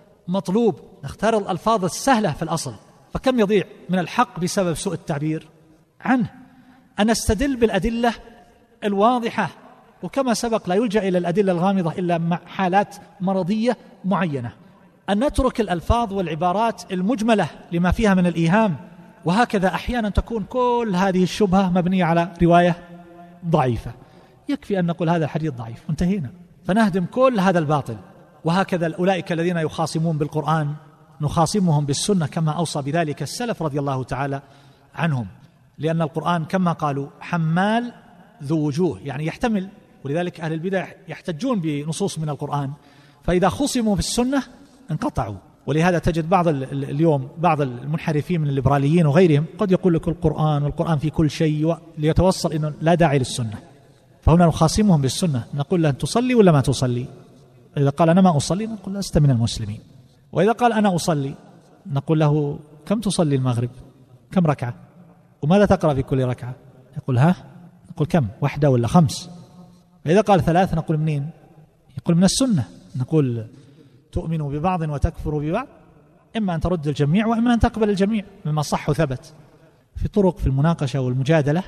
مطلوب، نختار الألفاظ السهلة في الأصل، فكم يضيع من الحق بسبب سوء التعبير عنه. أن نستدل بالأدلة الواضحة، وكما سبق لا يلجأ إلى الأدلة الغامضة إلا مع حالات مرضية معينة. أن نترك الألفاظ والعبارات المجملة لما فيها من الإيهام. وهكذا أحيانا تكون كل هذه الشبهة مبنية على رواية ضعيفة، يكفي أن نقول هذا الحديث ضعيف وانتهينا، فنهدم كل هذا الباطل. وهكذا أولئك الذين يخاصمون بالقرآن نخاصمهم بالسنة، كما أوصى بذلك السلف رضي الله تعالى عنهم، لأن القرآن كما قالوا حمال ذو وجوه، يعني يحتمل. ولذلك أهل البدع يحتجون بنصوص من القرآن، فإذا خصموا بالسنة انقطعوا. ولهذا تجد بعض اليوم بعض المنحرفين من الليبراليين وغيرهم قد يقول لك القرآن والقرآن في كل شيء، ليتوصل إنه لا داعي للسنة. فهنا نخاصمهم بالسنة، نقول له تصلي ولا ما تصلي؟ إذا قال أنا ما أصلي نقول لست من المسلمين. وإذا قال أنا أصلي نقول له كم تصلي المغرب؟ كم ركعة؟ وماذا تقرأ في كل ركعة؟ يقول ها؟ نقول كم؟ واحدة ولا خمس؟ فإذا قال ثلاث نقول منين؟ يقول من السنة. نقول تؤمن ببعض وتكفر ببعض، إما أن ترد الجميع وإما أن تقبل الجميع مما صح وثبت. في طرق في المناقشة والمجادلة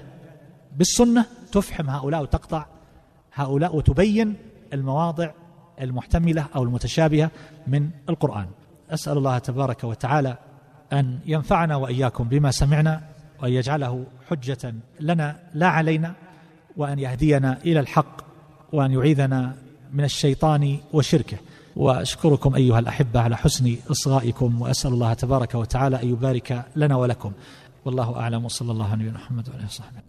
بالسنة تفحم هؤلاء وتقطع هؤلاء وتبين المواضع المحتملة أو المتشابهة من القرآن. أسأل الله تبارك وتعالى أن ينفعنا وإياكم بما سمعنا، وأن يجعله حجة لنا لا علينا، وأن يهدينا إلى الحق، وأن يعيذنا من الشيطان وشركه. وأشكركم أيها الأحبة على حسن إصغائكم، وأسأل الله تبارك وتعالى أن يبارك لنا ولكم. والله أعلم، وصلى الله على نبينا محمد وعلى آله وصحبه.